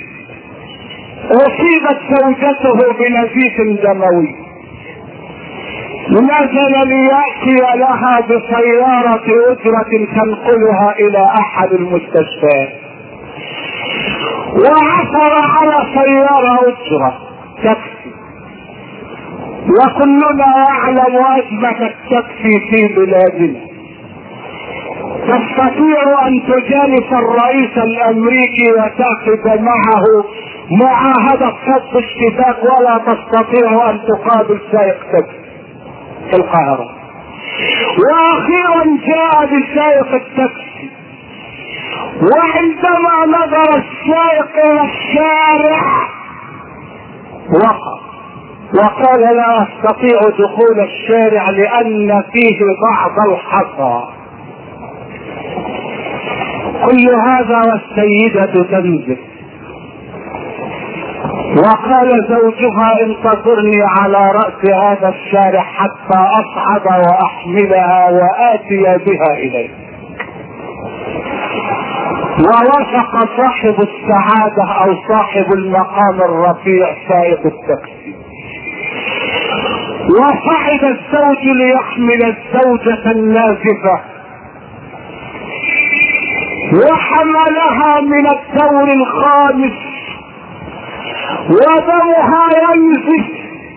أصيبت زوجته بنزيف دموي، نزل ليأتي لها بسيارة أجرة تنقلها إلى أحد المستشفيات، وعثر على سيارة أجرة تاكسي، وكلنا يعلم أزمة التاكسي في بلادنا. تستطيع أن تجالس الرئيس الأمريكي وتعقد معه معاهدة فض اشتباك، ولا تستطيع أن تقابل سائق تاكسي في القاهرة. واخيرا جاء بسائق التاكسي، وعندما نظر السائق الى الشارع وقف وقال لا استطيع دخول الشارع لان فيه بعض الحصى. كل هذا والسيدة تنزل، وقال زوجها انتظرني على رأس هذا الشارع حتى اصعد واحملها واتي بها اليه. ووافق صاحب السعادة او صاحب المقام الرفيع سائق التاكسي، وصعد الزوج ليحمل الزوجة النازفة وحملها من الدور الخامس ودمها ينزف،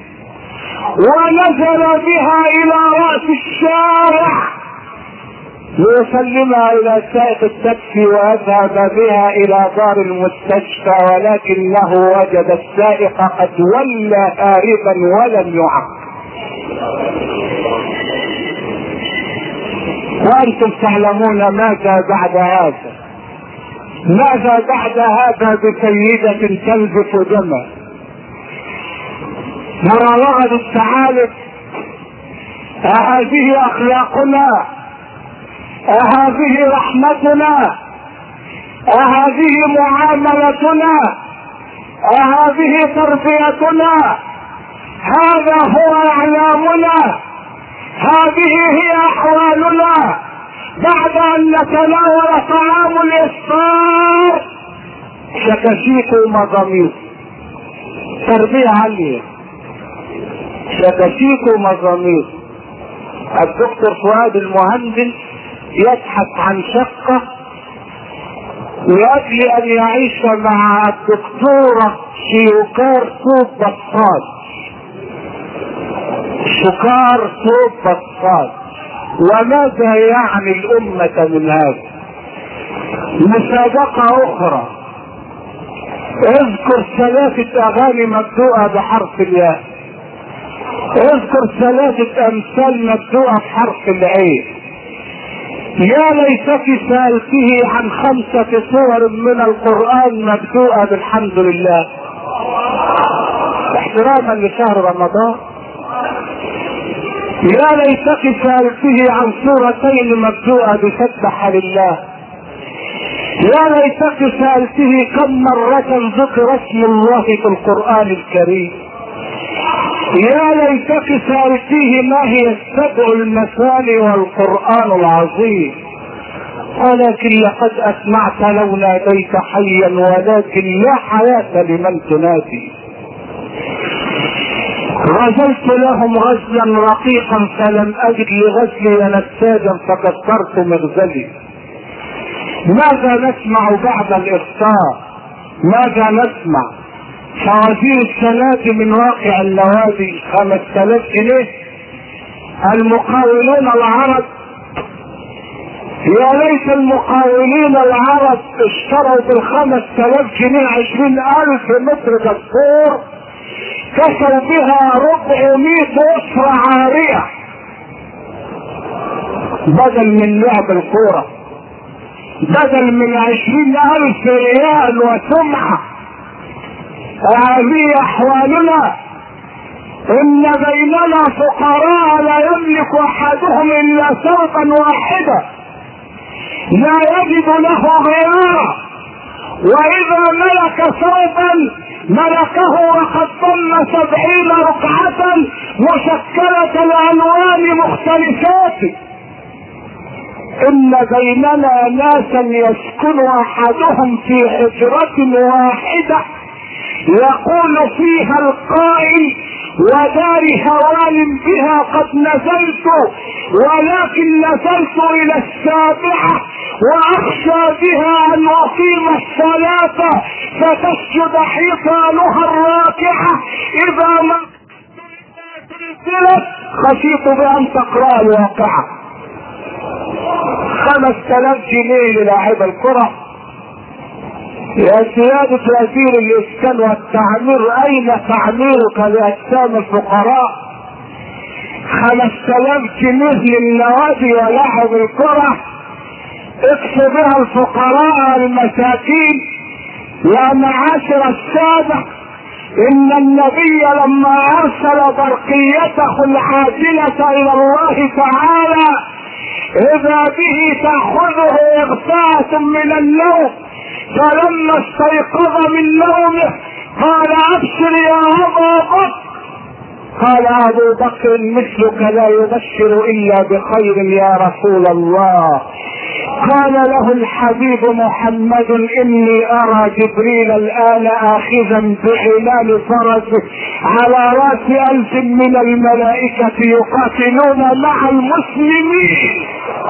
ونزل بها الى رأس الشارع ليسلمها الى سائق التاكسي ويذهب بها الى دار المستشفى، ولكنه وجد السائق قد ولى هاربا ولم يعق. وانتم تعلمون ماذا بعد هذا، ماذا بعد هذا بسيدة تنزف دما. مراوغة الثعالب، أهذه أخلاقنا؟ أهذه رحمتنا؟ أهذه معاملتنا؟ أهذه تربيتنا؟ هذا هو إعلامنا؟ هذه هي أحوالنا بعد أن نتناول طعام الإفطار؟ شكاشيك ومضامير، تربية عالية، شكاشيك ومضامير. الدكتور فؤاد المهندس يبحث عن شقة لأجل أن يعيش مع الدكتورة شيوكار صوب بطال، شكار صوب بطال، وماذا يعني الأمة من هذا؟ مسابقة أخرى، اذكر ثلاثة أغاني مبدوءة بحرف الياء، اذكر ثلاثة أمثال مبدوءة بحرف العين. يا ليتك سألته عن خمسة صور من القرآن مبدوءة بالحمد لله احتراما لشهر رمضان. يا ليتك سألته عن سورتين مبدوءة بسبح لله. يا ليتك سألته كم مرة ذكر اسم الله في القرآن الكريم. يا ليتك سألته ما هي السبع المثاني والقرآن العظيم. ولكن لقد أسمعت لو ناديت حيا ولكن لا حياة لمن تنادي. غزلت لهم غزلا رقيقا فلم أجد لغزلي نساجا فكسرت مغزلي. ماذا نسمع بعد الإفطار؟ ماذا نسمع؟ فوازير السنة من واقع النوادي خمس آلاف جنيه. المقاولون العرب، يا ليت المقاولين العرب اشتروا بالخمس آلاف جنيه عشرين ألف متر دستور كسروا بها ربعمية أسرة عارية بدل من لعب الكورة، بدل من عشرين ألف ريال وسمعة. هذه أحوالنا. إن بيننا فقراء لا يملك أحدهم إلا ثوبا واحدا لا يجد له غيره، وإذا ملك ثوبا ملكه وقد ضم سبعين ركعة مشكلة الألوان مختلفات. إن بيننا ناسا يسكن أحدهم في حجرة واحدة يقول فيها القائل ودار هوان بها قد نزلت ولكن نزلت إلى السابعة وأخشى بها أن أقيم الصلاة فتسجد حيطانها الراكعة إذا ما سلسلت خشيت بأن تقرأ الواقعة. خمس آلاف جنيه للاعب الكرة. يا سيادة وزير الإسكان والتعمير، أين تعميرك لأجسام الفقراء؟ خمس آلاف جنيه للنوادي ولاعب الكرة اكسب بها الفقراء المساكين. يا معاشر السادة، إن النبي لما أرسل برقيته العاجلة إلى الله تعالى إذا به تأخذه إغفاءة من النوم، فلما استيقظ من نومه قال أبشر يا أبا بكر. قال أبو بكر مثلك لا يبشر إلا بخير يا رسول الله. قال له الحبيب محمد إني أرى جبريل الآن آخذا بعنان فرسه على رأس ألف من الملائكة يقاتلون مع المسلمين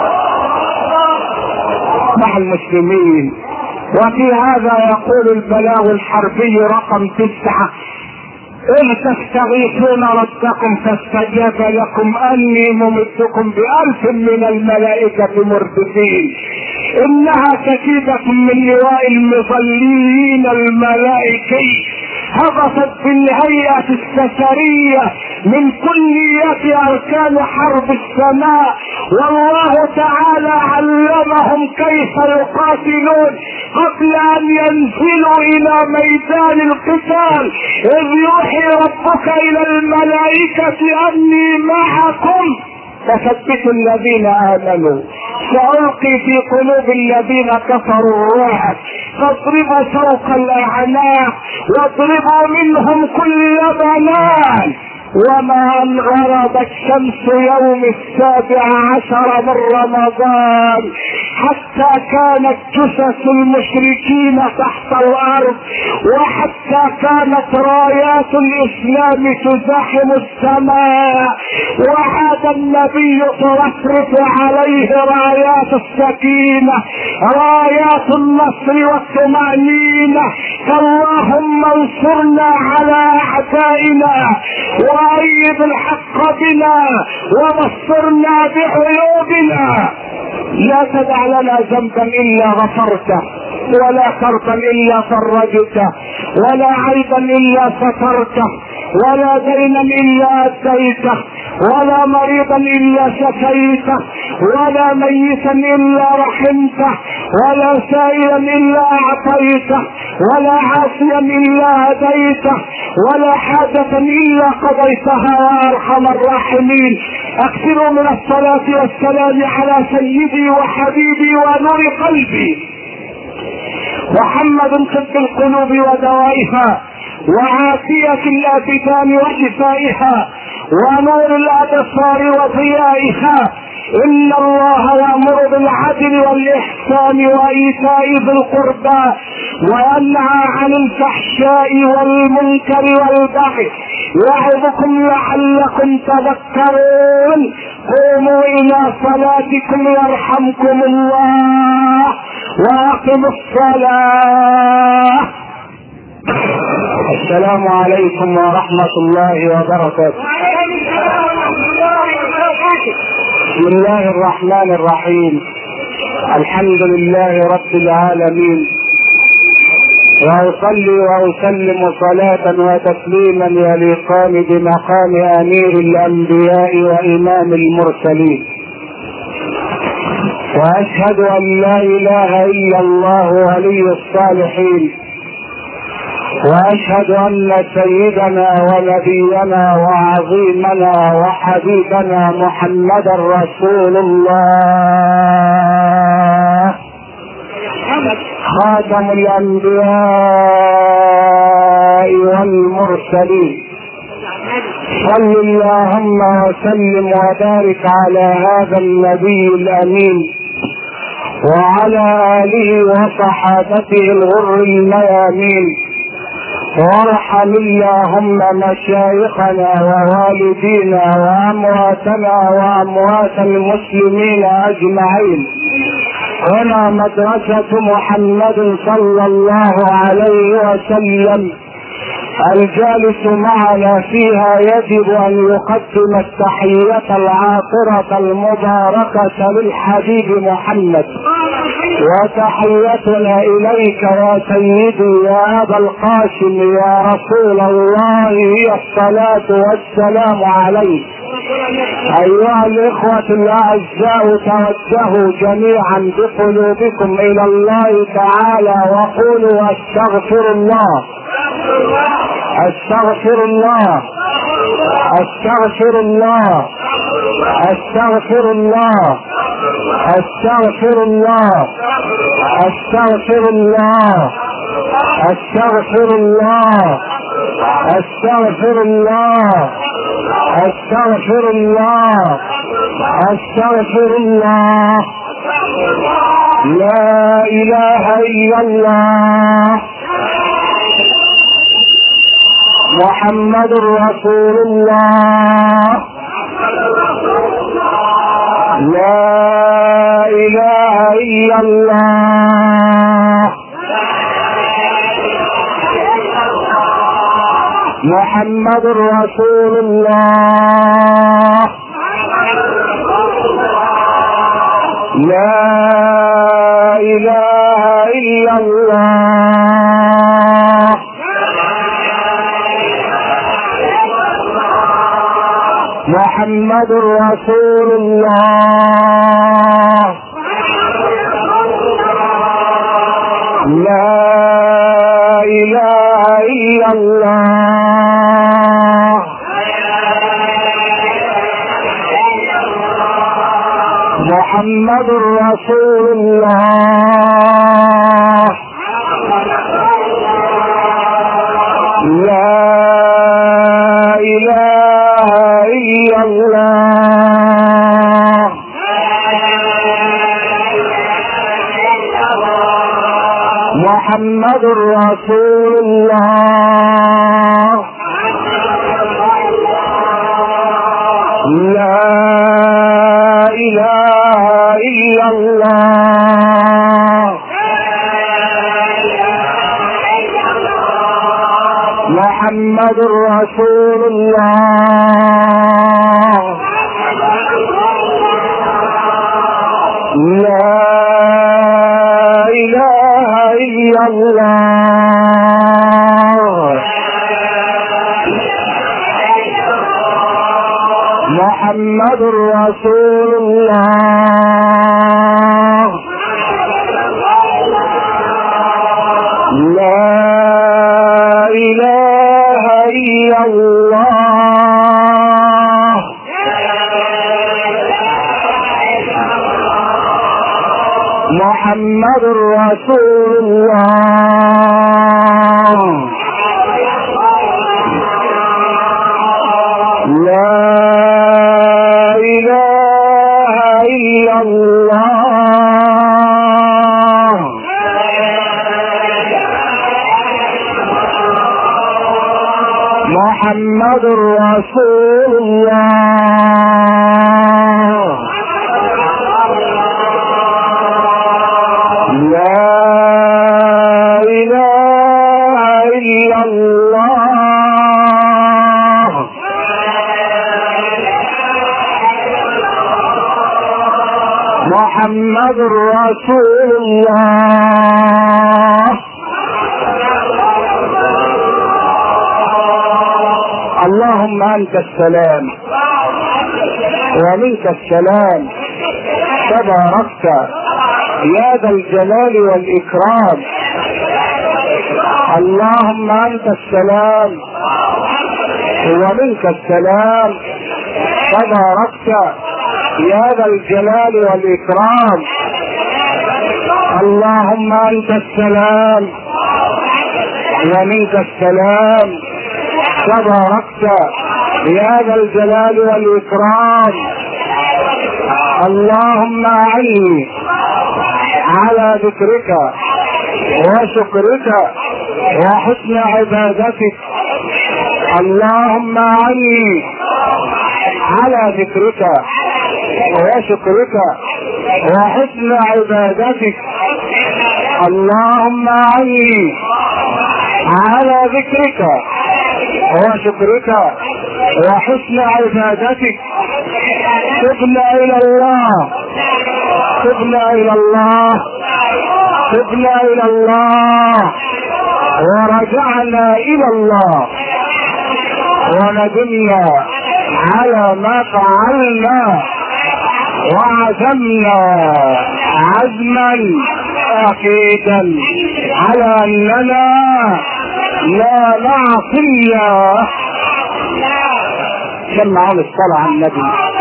مع المسلمين. وفي هذا يقول البلاغ الحربي رقم تسعة: إن تستغيثون ربكم فاستجاب لكم أني ممدكم بألف من الملائكة مردفين. إنها كتيبة من لواء المظلين الملائكي هبطت بالهيئة السفرية من كلية أركان حرب السماء، والله تعالى علمهم كيف يقاتلون قبل أن ينزلوا إلى ميدان القتال، إذ يوحي ربك إلى الملائكة أني معكم فثبتوا الذين آمنوا سألقي في قلوب الذين كفروا الرعب فاضربوا فوق الأعناق واضربوا منهم كل بنان. وما أن غربت شمس يوم السابع عشر من رمضان حتى كانت جثث المشركين تحت الأرض، وحتى كانت رايات الإسلام تزاحم السماء، وعاد النبي ترفرف عليه رايات السكينة رايات النصر والطمأنينة. فاللهم انصرنا على أعدائنا وأيد الحق بنا وبصرنا بعيوبنا. لا تدع لنا ذنبا إلا غفرته، ولا كربا إلا فرجته، ولا عيبا إلا سترته، ولا دينا إلا أديته، ولا مريضا إلا شفيته، ولا ميتا إلا رحمته، ولا سائلا إلا أعطيته، ولا عاصيا إلا هديته، ولا حاجة إلا قضيتها يا أرحم الراحمين. أكثروا من الصلاة والسلام على سيدي وحبيبي ونور قلبي محمد طب القلوب ودوائها، وعافية الأبدان وشفائها، ونور الأبصار وضيائها. إن الله يأمر بالعدل والإحسان وإيتاء ذي القربى وينهى عن الفحشاء والمنكر والبغي يعظكم لعلكم تذكرون. قوموا إلى صلاتكم يرحمكم الله وأقيموا الصلاة. السلام عليكم ورحمة الله وبركاته. بسم الله الرحمن الرحيم. الحمد لله رب العالمين، وأصلي وأسلم صلاة وتسليما يليقان بمقام أمير الأنبياء وإمام المرسلين، وأشهد أن لا إله إلا الله ولي الصالحين، وأشهد أن سيدنا ونبينا وعظيمنا وحبيبنا محمدا رسول الله خاتم الأنبياء والمرسلين. صل اللهم وسلم وبارك على هذا النبي الأمين وعلى آله وصحابته الغر الميامين، وارحم اللهم مشايخنا ووالدينا وأمواتنا وأموات المسلمين أجمعين. هنا مدرسة محمد صلى الله عليه وسلم، الجالس معنا فيها يجب أن يقدم التحية العاطرة المباركة للحبيب محمد، وتحيتنا إليك يا سيدي يا أبا القاسم يا رسول الله هي الصلاة والسلام عليك. أيها الإخوة الأعزاء، توجهوا جميعا بقلوبكم إلى الله تعالى وقولوا استغفر الله استغفر الله استغفر الله استغفر الله استغفر الله استغفر الله استغفر الله استغفر الله استغفر الله استغفر الله. لا اله الا الله محمد رسول الله. لا اله الا الله محمد رسول الله. لا اله الا الله محمد رسول الله. لا اله الا الله محمد رسول الله. لا اله الا الله محمد رسول الله. لا اله الا الله محمد رسول الله. لا إله إلا الله. محمد رسول الله. لا إله إلا الله. محمد رسول الله. لا إله إلا الله. محمد رسول الله. لا إله إلا الله. محمد رسول الله. اللهم أنت السلام ومنك السلام، تباركت يا ذا الجلال والإكرام. اللهم أنت السلام ومنك السلام، تباركت يا ذا الجلال والإكرام. اللهم أنت السلام ومنك السلام، تباركت يا ذا الجلال والإكرام. اللهم أعني على ذكرك وشكرك وحسن عبادتك. اللهم أعني على ذكرك وشكرك وحسن عبادتك. اللهم أعني على ذكرك وشكرك وحسن عبادتك. تبنا إلى الله، تبنا إلى الله، تبنا إلى الله، ورجعنا إلى الله، وندمنا على ما فعلنا، وعزمنا عزما أكيدا على أننا لا نعصي الله. سمعوا الصلاة على النبي.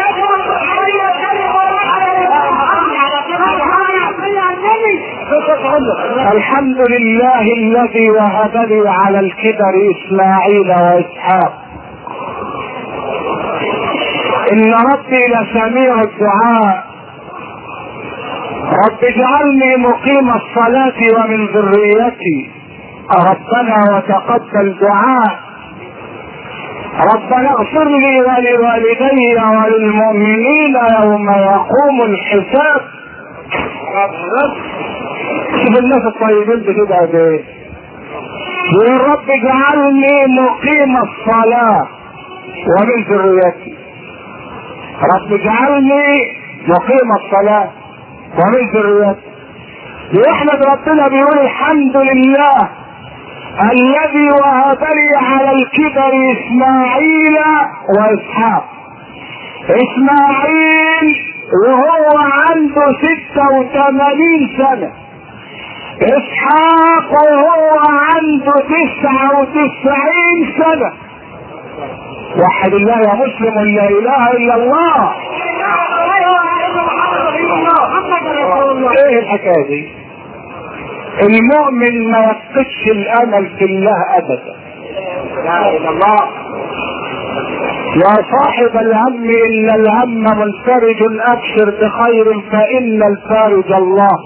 الحمد لله الذي وهب لي على الكبر إسماعيل وإسحاق. إن ربي لسميع الدعاء. رب اجعلني مقيم الصلاة ومن ذريتي. ربنا وتقبل دعاء. ربنا اغفر لي ولوالدي وللمؤمنين يوم يقوم الحساب. شوف الناس الطيبين بتدعي بايه؟ يا رب اجعلني مقيم الصلاة ومن ذريتي. رب اجعلني مقيم الصلاة ومن ذريتي. يحمد ربنا بيقول الحمد لله الذي وهب لي على الكبر اسماعيل واسحاق. اسماعيل وهو عنده ستة وثمانين سنة، اسحاق وهو عنده تسعة وتسعين سنة. وحد الله يا مسلم، لا اله الا الله. ايه الحكاية دي؟ المؤمن ما يفقدش الامل في الله ابدا. لا اله الا الله. يا صاحب الهم ان الهم منفرج ابشر بخير فان الفارج الله.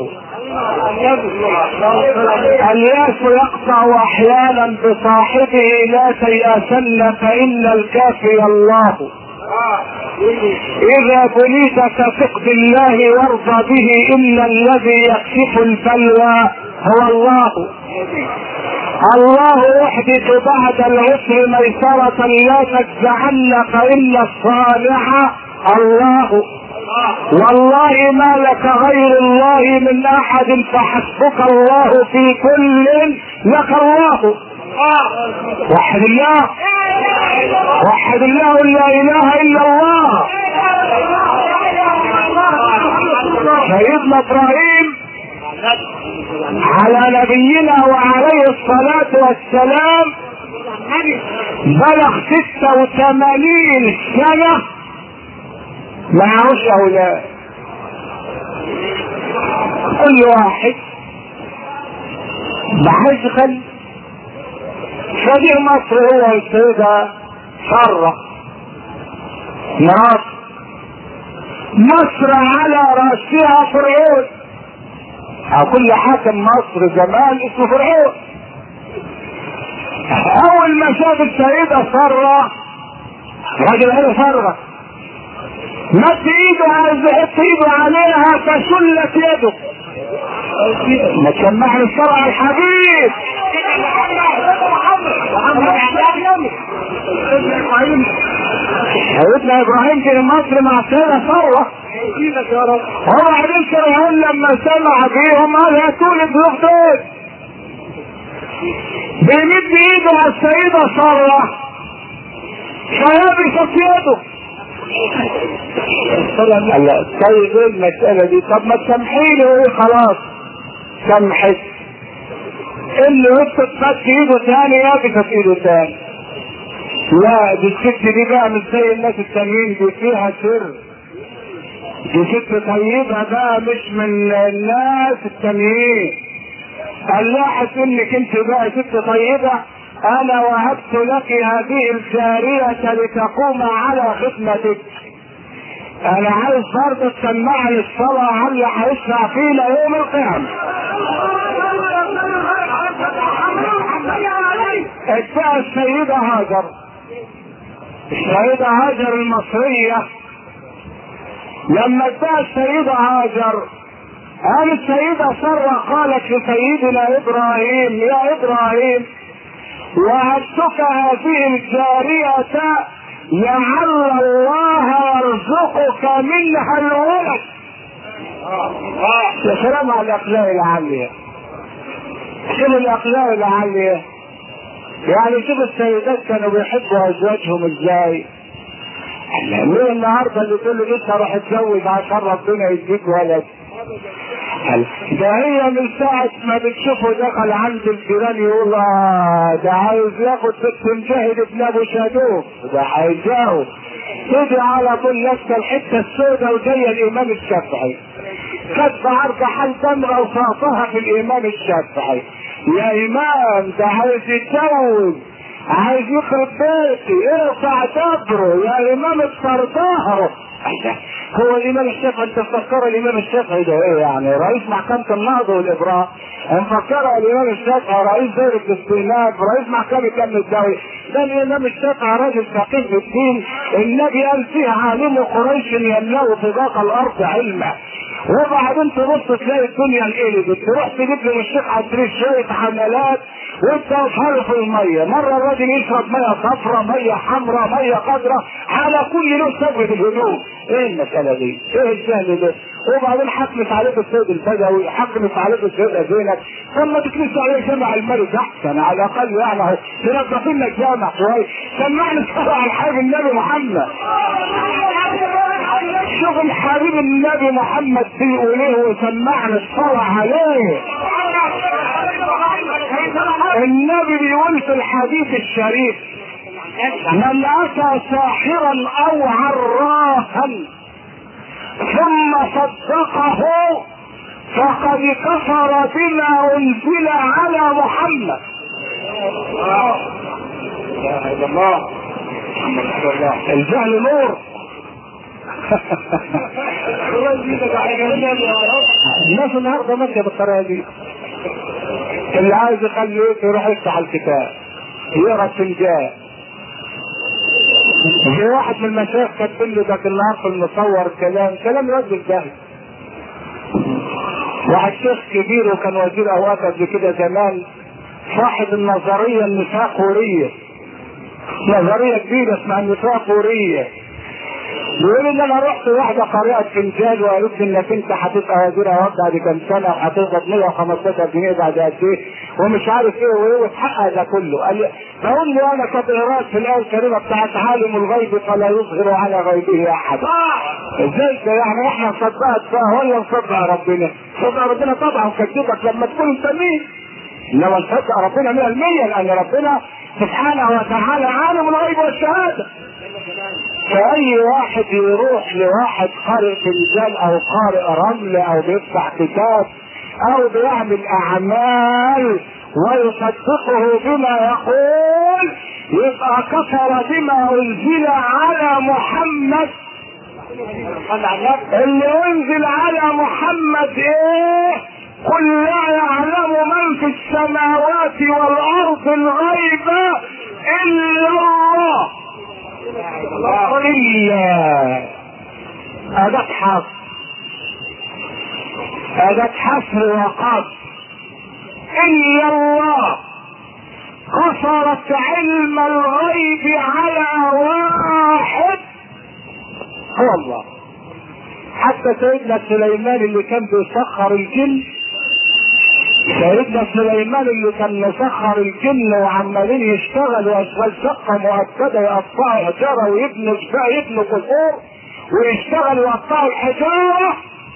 الياس يقطع احيانا بصاحبه لا تيأسن فان الكافي الله. اذا بليت فثق بالله وارضى به ان الذي يكشف البلوى هو الله. الله يحدث بعد العسر ميسرة لا تجعلك الا الصالح. الله. والله ما لك غير الله من احد فحسبك الله في كل لك الله. وحد الله، وحد الله لا اله الا الله. سيدنا ابراهيم على نبينا وعليه الصلاة والسلام بلغ ستة وثمانين سنة معهوش اولاد. كل واحد بحزغل شديد مصر هو السيدة سارة مرات مصر على رأسها فرعون، او كل حاكم مصر زمان اسمه فرعون. اول ما شاف السيدة سارة راجل هي سارة مد ايده عايز يحط ايده عليها فشلت يده. ما تسمعني الشرع الحبيب. سيدنا ابراهيم في مصر مع السيدة سارة، هو بعدين فرعون لما سمع بيهم قال هاتولي بيوخدود، بيمد ايده على السيدة سارة فيابس يده. لا طيب ايه المسألة دي؟ طب ما تسامحيني وايه خلاص سامحت. اللي وقت تفك ايده تاني يابس في ايده تاني. لا دي الست دي بقى مش زي الناس التانيين، دي فيها سر، دي ست طيبة بقى مش من الناس التانيين. قال لاحظ انك انت بقى ست طيبة، انا وهبت لك هذه الجارية لتقوم على خدمتك. انا عايز برضه تسمعني الصلاة على اللي هيشفع فينا يوم القيامة. اتبع السيدة هاجر، السيدة هاجر المصرية لما اتبع السيدة هاجر قال السيدة سارة قالت لسيدنا ابراهيم يا ابراهيم وهبتك هذه الجارية لعل الله يرزقك منها الولد. يا سلام على الاخلاق العالية، شوف الاخلاق العالية. يعني شوف السيدات كانوا بيحبوا ازواجهم ازاي. ليه النهارده اللي تقول له لسه روح اتجوز عشان ربنا يديك ولد؟ ده هي من ساعة ما بتشوفه دخل عند الجيران يقول اه ده عايز ياخد ست مجاهد ابن ابو شادوف، ده هيجاوب تيجي على طول لابسه الحته السوداء وجايه الامام الشافعي كتب عرض حل تمره وصاصها في الامام الشافعي. يا امام ده عايز يتجوز، عايز يخرب بيتي، ارفع دبره يا امام اكسر ظهره. هو الامام الشافعي انت مفكر الامام الشافعي ده ايه يعني؟ رئيس محكمة النهضة والابراء؟ مفكر الامام الشافعي رئيس دائرة الاستئناف، رئيس محكمة امن الدولي؟ ده الامام الشافعي راجل فقيه في الدين، النبي قال فيه عالم قريش يملأ طباق الارض علما. وبعدين تبص تلاقي الدنيا انقلبت، تروح تجيب لي الشيخ عبد شويه حملات وتدخله في الميه، مره الراجل يشرب ميه صفراء ميه حمراء ميه خضراء على كل لون سبغه الهدوم. ايه المساله دي؟ ايه الجهل ده؟ وبعدين حكمت عليك السيد البدوي، حكمت عليك السيده زينب، ثم تكنس عليه جامع الملك احسن على الاقل يعني اهو تنظف لنا الجامع شويه. سمعني الصلاه على الحبيب النبي محمد. شوف الحبيب النبي محمد بيقول ايه وسمعنا الصلاة عليه. النبي بيقول في الحديث الشريف من اتى ساحرا او عرافا ثم صدقه فقد كفر بما انزل على محمد. يا الله الجهل نور. الناس النهارده ماشيه بالطريقه دي. اللي عايز يخليه يروح يفتح الكتاب يقرا الفنجان. في واحد من المشايخ كاتب له ذاك النهار في المصور كلام كلام رجل جاهل. واحد شيخ كبير وكان وزير اوقات قبل كده زمان، صاحب النظريه النفاقوريه، نظريه كبيره اسمها النفاقوريه. بيقول ان انا رحت واحده قارئه فنجان وقالت لي انك انت هتبقى وزير اوقات بعد كام سنه وهتقبض مية وخمستاشر جنيه بعد قد ايه ومش عارف ايه وايه وتحقق ده كله. قال لي بقول له انا كنت قرات في الايه الكريمه بتاعت عالم الغيب فلا يظهر على غيبه احد. ازاي يعني احنا نصدقك بقى ولا نصدق ربنا؟ نصدق ربنا طبعا كذبك لما تكون انت مين؟ انما نصدق ربنا مية بالمية لان ربنا سبحانه وتعالى عالم الغيب والشهاده. فأي واحد يروح لواحد قارئ فنجان أو قارئ رمل أو بيفتح كتاب أو بيعمل أعمال ويصدقه بما يقول يبقى كفر بما أنزل على محمد. اللي أنزل على محمد إيه؟ قل لا يعلم من في السماوات والأرض الغيب إلا الله. إلا أداة حصر، أداة حصر وقصر. إلا الله قصرت علم الغيب على واحد هو الله. حتى سيدنا سليمان اللي كان بيسخر الجن، سيدنا سليمان اللي كان مسخر الجن وعمالين يشتغلوا اشغال شقه مؤكده، يقطعوا حجاره ويبنوا يبنوا قصور ويشتغلوا يقطعوا الحجاره،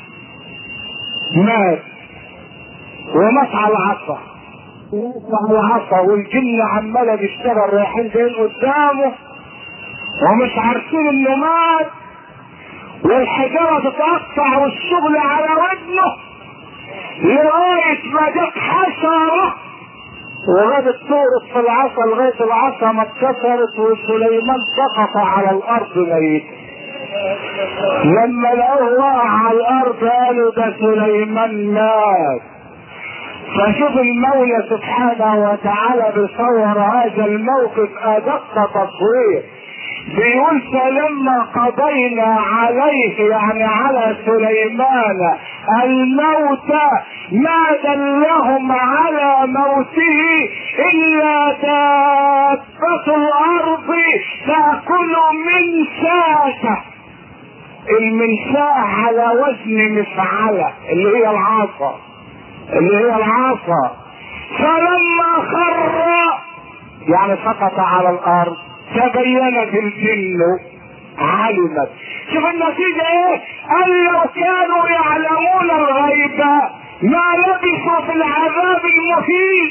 مات ومات على العصا على العصا والجن عماله بيشتغل رايحين جايين قدامه ومش عارفين انه مات، والحجاره تتقطع والشغل على ودنه لغاية ما جت حشرة وغابت تورط في العصا لغاية العصا ما اتكسرت وسليمان سقط على الأرض ميت. لما لقوه وقع على الأرض قالوا ده سليمان مات. فشوف المولى سبحانه وتعالى بيصور هذا الموقف أدق تصوير. بيقول فلما قضينا عليه يعني على سليمان الموت ما دلهم على موته الا دابة الارض تاكل من ساته. المنشاة على وزن مفعلة اللي هي العصا، اللي هي العصا. فلما خر يعني سقط على الارض تبينت الجن علمت. شوف النتيجة ايه؟ قال لو كانوا يعلمون الغيب ما لبثوا في العذاب المهين.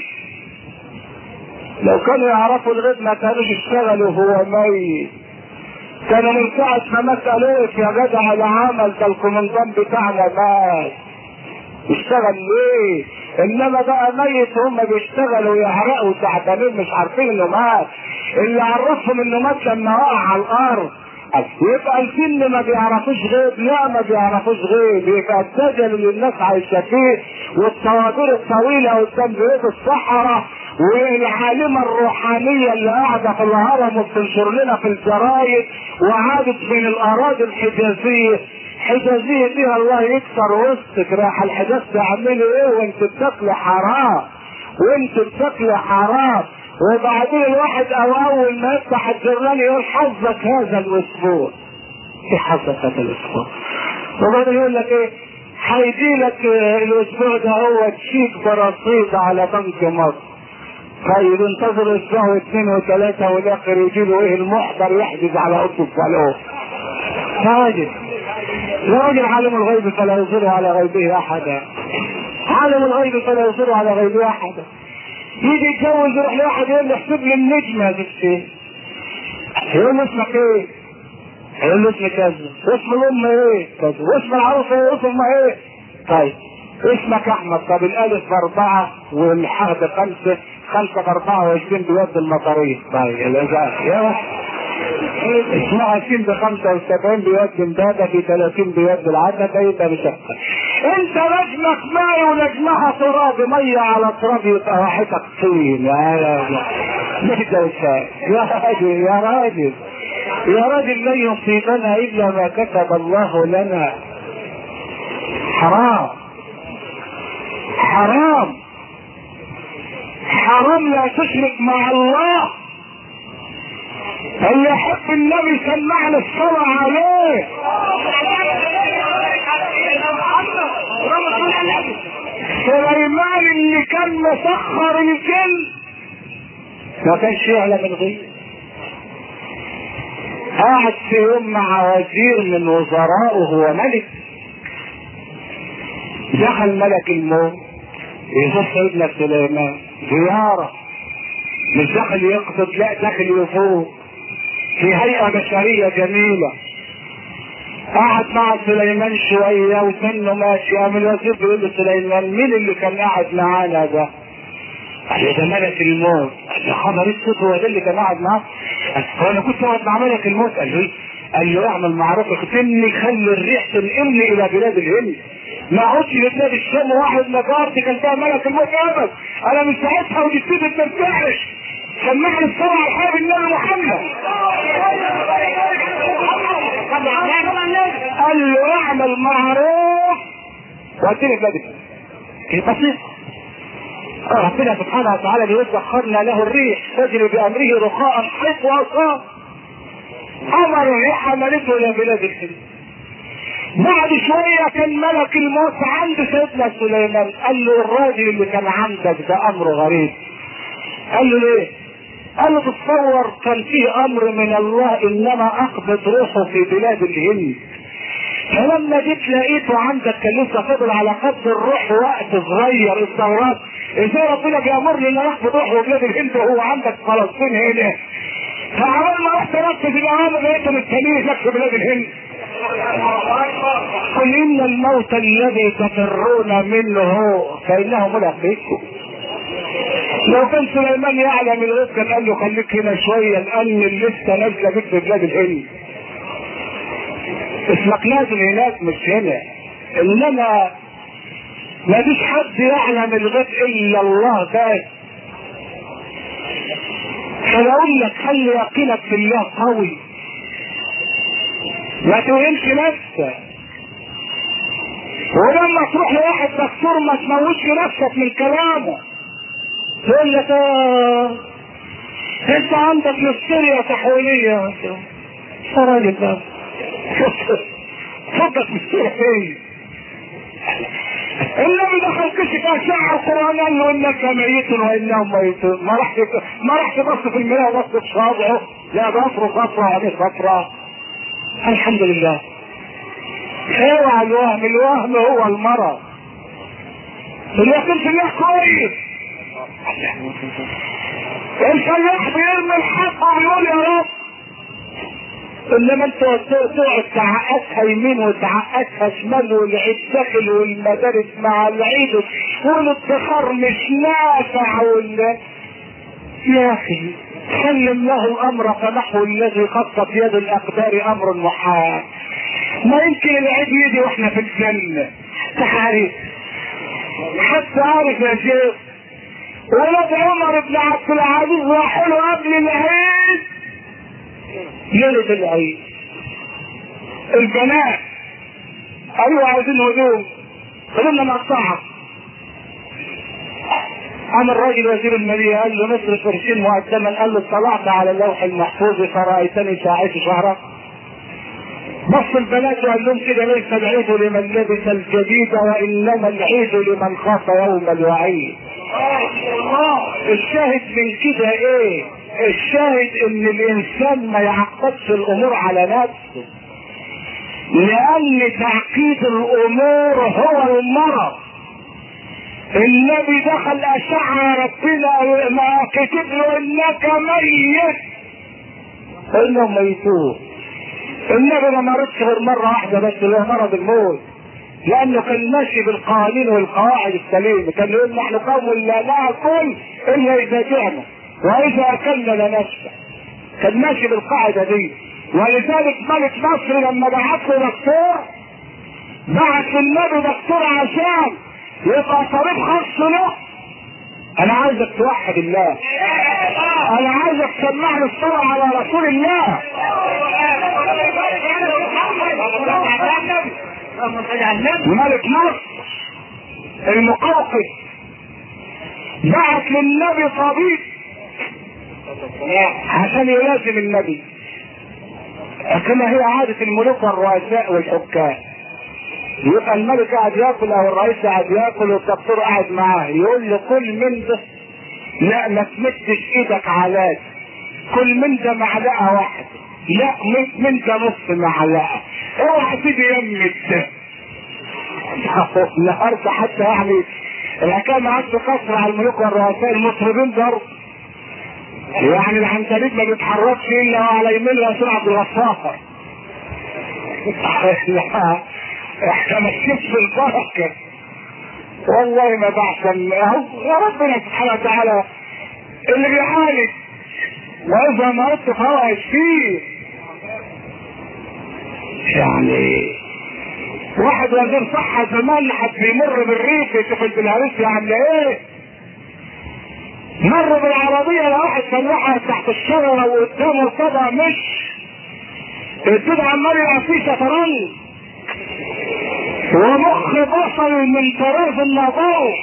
لو كانوا يعرفوا الغيب ما كانوش اشتغلوا هو ميت. كانوا من ساعة ما مات قالوش يا جدع ده عمل ده الكومندان بتاعنا مات. اشتغل ليه؟ انما بقى ميت هم بيشتغلوا يحرقوا تعبانين مش عارفين انه مات. اللي عرفهم انه مات لما وقع على الارض. يبقى الجن ما بيعرفوش غيب؟ لا ما بيعرفوش غيب. يبقى الدجل اللي الناس عايشه فيه والطوابير الطويله قدام بيوت الصحراء والعالمه الروحانيه اللي قاعده في الهرم وبتنشر لنا في الجرايد وعادت من الاراضي الحجازيه. حجازيه دي الله يكسر وسطك. راح الحجاز تعملوا ايه وانت بتاكلوا حرام وانت بتاكلوا حرام؟ وبعدين الواحد او اول ما يفتح الجرنان يقول حظك هذا الاسبوع. ايه حظك هذا الاسبوع؟ وبعدين يقول لك ايه؟ هيجي لك الاسبوع ده هو تشيك برصيد على بنك مصر. طيب انتظر اسبوع واثنين وثلاثه والاخر يجي له ايه؟ المحضر يحجز على اوضه الصالون. راجل راجل عالم الغيب فلا يظهر على غيبه احدا. عالم الغيب فلا يظهر على غيبه احدا. يجي يتجوز يروح لواحد يقول له احسب لي النجمه دي ايه؟ يقول له اسمك ايه؟ يقول له اسمي كذا. واسم الام ايه؟ كذا. واسم العروسه ايه؟ واسم امها ايه؟ طيب اسمك احمد. طب الالف باربعه والحاء بخمسه، خمسه باربعه وعشرين بيد المطاريه. طيب يا اسمها سين بخمسه وسبعين بيد امداده في ثلاثين بيد العدد. يبقى مشقه. انت نجمك ماء ونجمها تراب ميه على تراب يبقى واحدك طين. يا يا راجل يا راجل يا راجل لن يصيبنا الا ما كتب الله لنا. حرام حرام حرام لا تشرك مع الله. اللي يحب النبي سمعنا الصلاة عليه. سليمان اللي كان مسخر الجن ما كانش يعلم الغيب. قاعد في يوم مع وزير من وزرائه وهو ملك، دخل ملك الموت يشوف سيدنا سليمان زيارة، مش داخل يقصد، لا داخل يفوق في هيئة بشرية جميلة. قعد مع سليمان شوية وسنه ماشي، قام الوزير بيقول له سليمان مين اللي كان قاعد معانا ده؟ قال له ده ملك الموت. قال له خبر اسود، هو ده اللي كان قاعد معاه؟ هو انا كنت قاعد مع ملك الموت. قال له قال له اعمل معروف اختمني، خلي الريح تنقلني الى بلاد الهند، ما اقعدش لبلاد الشام واحد مجارتي كان فيها ملك الموت ابدا. انا من ساعتها وجدتي ما بترتاحش. سمعني الصلاة على الحبيب النبي محمد. قال له اعمل معروف واديني بلاد الهند. كده بسيط. ربنا سبحانه وتعالى بيسخرنا له الريح تجري بامره رخاء حيث وصاب. امر الريح عملته الى بلاد الهند. بعد شوية كان ملك الموت عند سيدنا سليمان. قال له الراجل اللي كان عندك ده امره غريب. قال له ليه؟ قال له تتصور كان فيه امر من الله انما اقبض روحه في بلاد الهند، فلما جيت لقيته عندك كان لسه فاضل على قبض الروح وقت صغير الثورات. ازاي ربنا بيامرني ان اقبض روحه في بلاد الهند وهو عندك فلسطين هنا؟ فعمال ما رحت نفذ الاوامر لقيته مستنيه لك في بلاد الهند. قل ان الموت الذي تفرون منه فانه ملاقيكم. لو كان سليمان يعلم الغيب كان قال له خليك هنا شويه لان لسه نازله بك في بلاد الهند. اسمك نازل هناك مش هنا. انما ما فيش حد يعلم الغيب الا الله بس. فاقول لك خلي يقينك في الله قوي، ما توهمش نفسك. ولما تروح لواحد دكتور ما تموتش نفسك من كلامه. تقول لك اه انت عندك هستيريا تحويليه يا راجل ده فضلك هستيريا ايه؟ النبي دخل كشف اشعه القران قال له انك ميت وانهم ميتون. ما راح ما راح تبص في المرايه وبص في صابعه، لا بصره صفرة يعني صفرة. الحمد لله. اوعى الوهم، الوهم هو المرض. اليقين في الله كويس. الفلاح بيرمي الحق ويقول يا رب، انما انت تقعد تعقدها يمين وتعقدها شمال والعيد داخل والمدارس مع العيد والادخار مش نافع ولا. يا اخي سلم له الامر فنحو الذي خطت يد الاقدار امر محال. ما يمكن العيد يجي واحنا في الجنه. تعرف حتى عارف يا شيخ ولد عمر بن عبد العزيز راحوا له قبل العيد ليله العيد. البنات قالوا عايزين هدوم، قالوا نقطعها. قام الراجل وزير الماليه قال له نصرف قرشين مقدما. قال له اطلعت على اللوح المحفوظ فرأيتني ساعات شهرا. بص البنات وقال لهم كده ليس العيد لمن لبس الجديد وانما العيد لمن خاف يوم الوعيد. الشاهد من كده ايه؟ الشاهد ان الانسان ما يعقدش الامور على نفسه، لان تعقيد الامور هو المرض. النبي دخل اشعة ربنا ما كتب له انك ميت انهم ميتون. النبي ما مرضش غير مره واحده بس اللي هو مرض الموت، لانه كان ماشي بالقوانين والقواعد السليمه. كان يقول نحن قوم لا ناكل الا اذا جعنا واذا اكلنا لا نشبع. كان ماشي بالقاعده دي. ولذلك ملك مصر لما بعت له دكتور بعت للنبي دكتور عشان يبقى طبيب خاص له. انا عايزك توحد الله، انا عايزك تسمعني الصلاة على رسول الله. ملك مصر المقوقس بعت للنبي طبيب عشان يلازم النبي، كما هي عادة الملوك والرؤساء والحكام. يبقى الملك قاعد ياكل او الرئيس قاعد ياكل والدكتور قاعد معاه، يقول له كل من ده، لا ما تمدش ايدك على، كل من ده معلقه واحده، لا من ده نص معلقه، اوعى تيجي يمك ده. النهارده حتى يعني الحكايه ما عادش قصر على الملوك والرؤساء، المطربين برضه يعني العنكبوت ما بيتحركش الا على يمين رسول عبد الغفار. احنا ماشيين في البركه والله ما بحسن يا ربنا سبحانه وتعالى اللي بيعالج، واذا مرضت فهو يشفيه. يعني واحد وزير صحه زمان حد بيمر بالريف يشوف البلهارس يعني ايه، مر بالعربيه لواحد فلاحه تحت الشجره وقدامه الطبع مش الدود عمال يبقى فيه شطرنج ومخ بصل من طراز الناطور،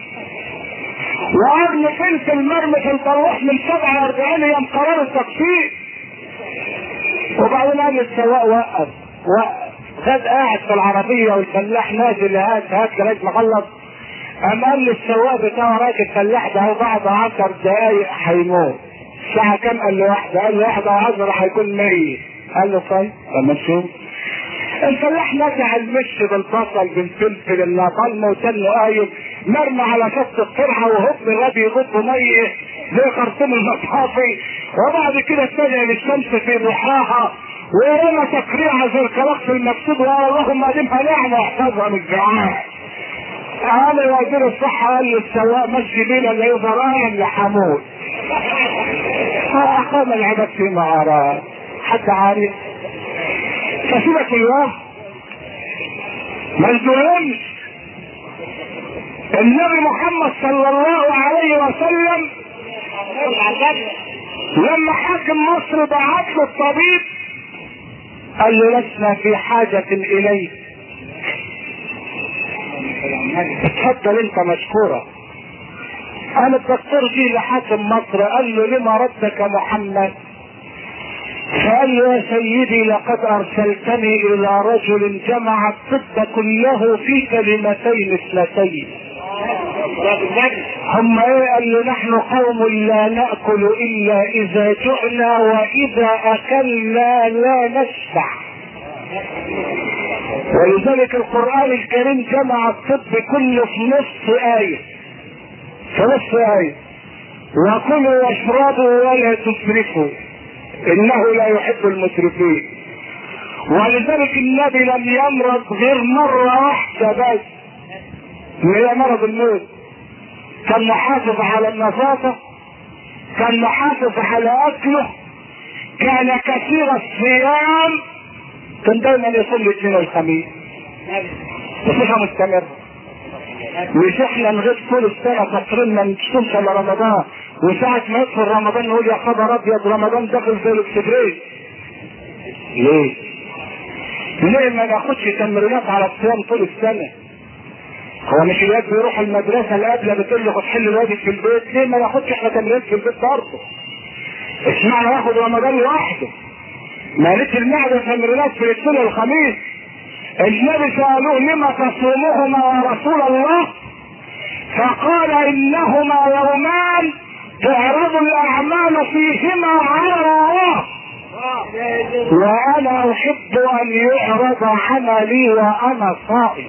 وابن بنت المرمى البروح من سبعة واربعين ايام قرار التكفير. وبعدين قال السواق وقف وقف خد قاعد في العربيه والفلاح نازل هات هات لغايه ما خلص، قام قال للسواق بتاعه راكب فلاح ده بعد عشر دقايق هيموت. الساعه كام؟ قال له واحده. قال له واحده وعشرة هيكون ميت. قال له طيب لما نشوف. الفلاح نزع المش بالبصل بالفلفل النطلم وتنه قايم مرمى على شط الطرحه وهوب الراب يغط ميه زي خرطوم المصحفي، وبعد كده اتجه للشمس في ضحاها ورمى تقريعها زي الكلاكس المكتوب وقال اللهم اديمها نعمه واحفظها من الجوعان. قال وزير الصحه قال للسواق مشي بينا اللي يظهر انا اللي حمود. اقام العباد في معارات حتى عارف فسيبك الوقت ما انتهمش. النبي محمد صلى الله عليه وسلم لما حاكم مصر بعت له الطبيب قال له لسنا في حاجة اليك، اتفضل انت مشكورة. قال الدكتور جه لحاكم مصر قال له لما ردك محمد؟ قال يا سيدي لقد ارسلتني الى رجل جمع الطب كله في كلمتين اثنتين. هم ايه؟ قال له نحن قوم لا ناكل الا اذا جئنا واذا اكلنا لا نشبع. ولذلك القران الكريم جمع الطب كله في نصف ايه، في نصف ايه: وكلوا واشربوا ولا تسرفوا انه لا يحب المسرفين. ولذلك النبي لم يمرض غير مرة واحدة بس، هي مرض الموت. كان محافظ على النظافة، كان محافظ على اكله، كان كثير الصيام، كان دايما يصلي الاثنين والخميس بصفة مستمرة. مش احنا نغيب طول السنة فاكرين ما نشوفش الا رمضان، وساعة ما يدخل رمضان نقول يا خبر ابيض رمضان داخل زي الاكسبريس. ليه؟ ليه ما ناخدش تمرينات على الصيام طول السنة؟ هو مش الواد بيروح المدرسة اللي قبلها بتقول له خد حل الواجب في البيت، ليه ما ناخدش احنا تمرينات في البيت برضه؟ اشمعنى ناخد رمضان لوحده؟ ما ليش المعدة تمرينات في الاثنين والخميس. النبي سألوه لما تصومهما يا رسول الله؟ فقال انهما يومان تعرض الاعمال فيهما على الله، وانا احب ان يعرض عملي وانا صائم.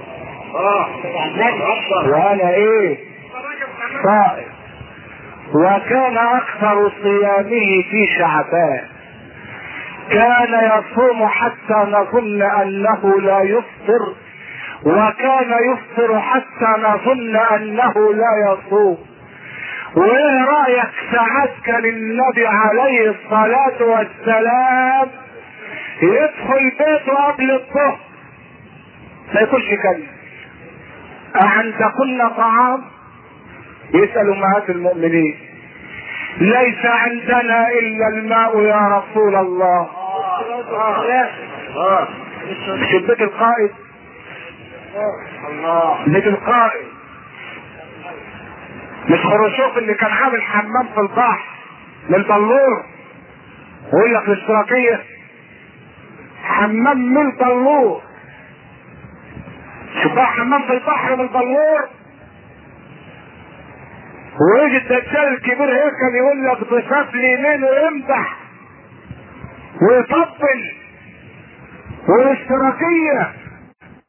وانا ايه؟ صائم. وكان اكثر صيامه في شعبان، كان يصوم حتى نظن انه لا يفطر، وكان يفطر حتى نظن انه لا يصوم. وايه رايك ساعات كان النبي عليه الصلاه والسلام يدخل بيته قبل الظهر ما ياكلش كلمه؟ أعندكن طعام؟ يسأل أمهات المؤمنين. ليس عندنا إلا الماء يا رسول الله. مش البيت القائد؟ بيت القائد مش خروشوف اللي كان عامل حمام في البحر للبلور ويقول لك الاشتراكيه حمام من البلور. شوف بقى حمام في البحر من البلور، ويجي الدجال الكبير هيك كان يقول لك ضفاف اليمين ويمدح ويطبل، والاشتراكيه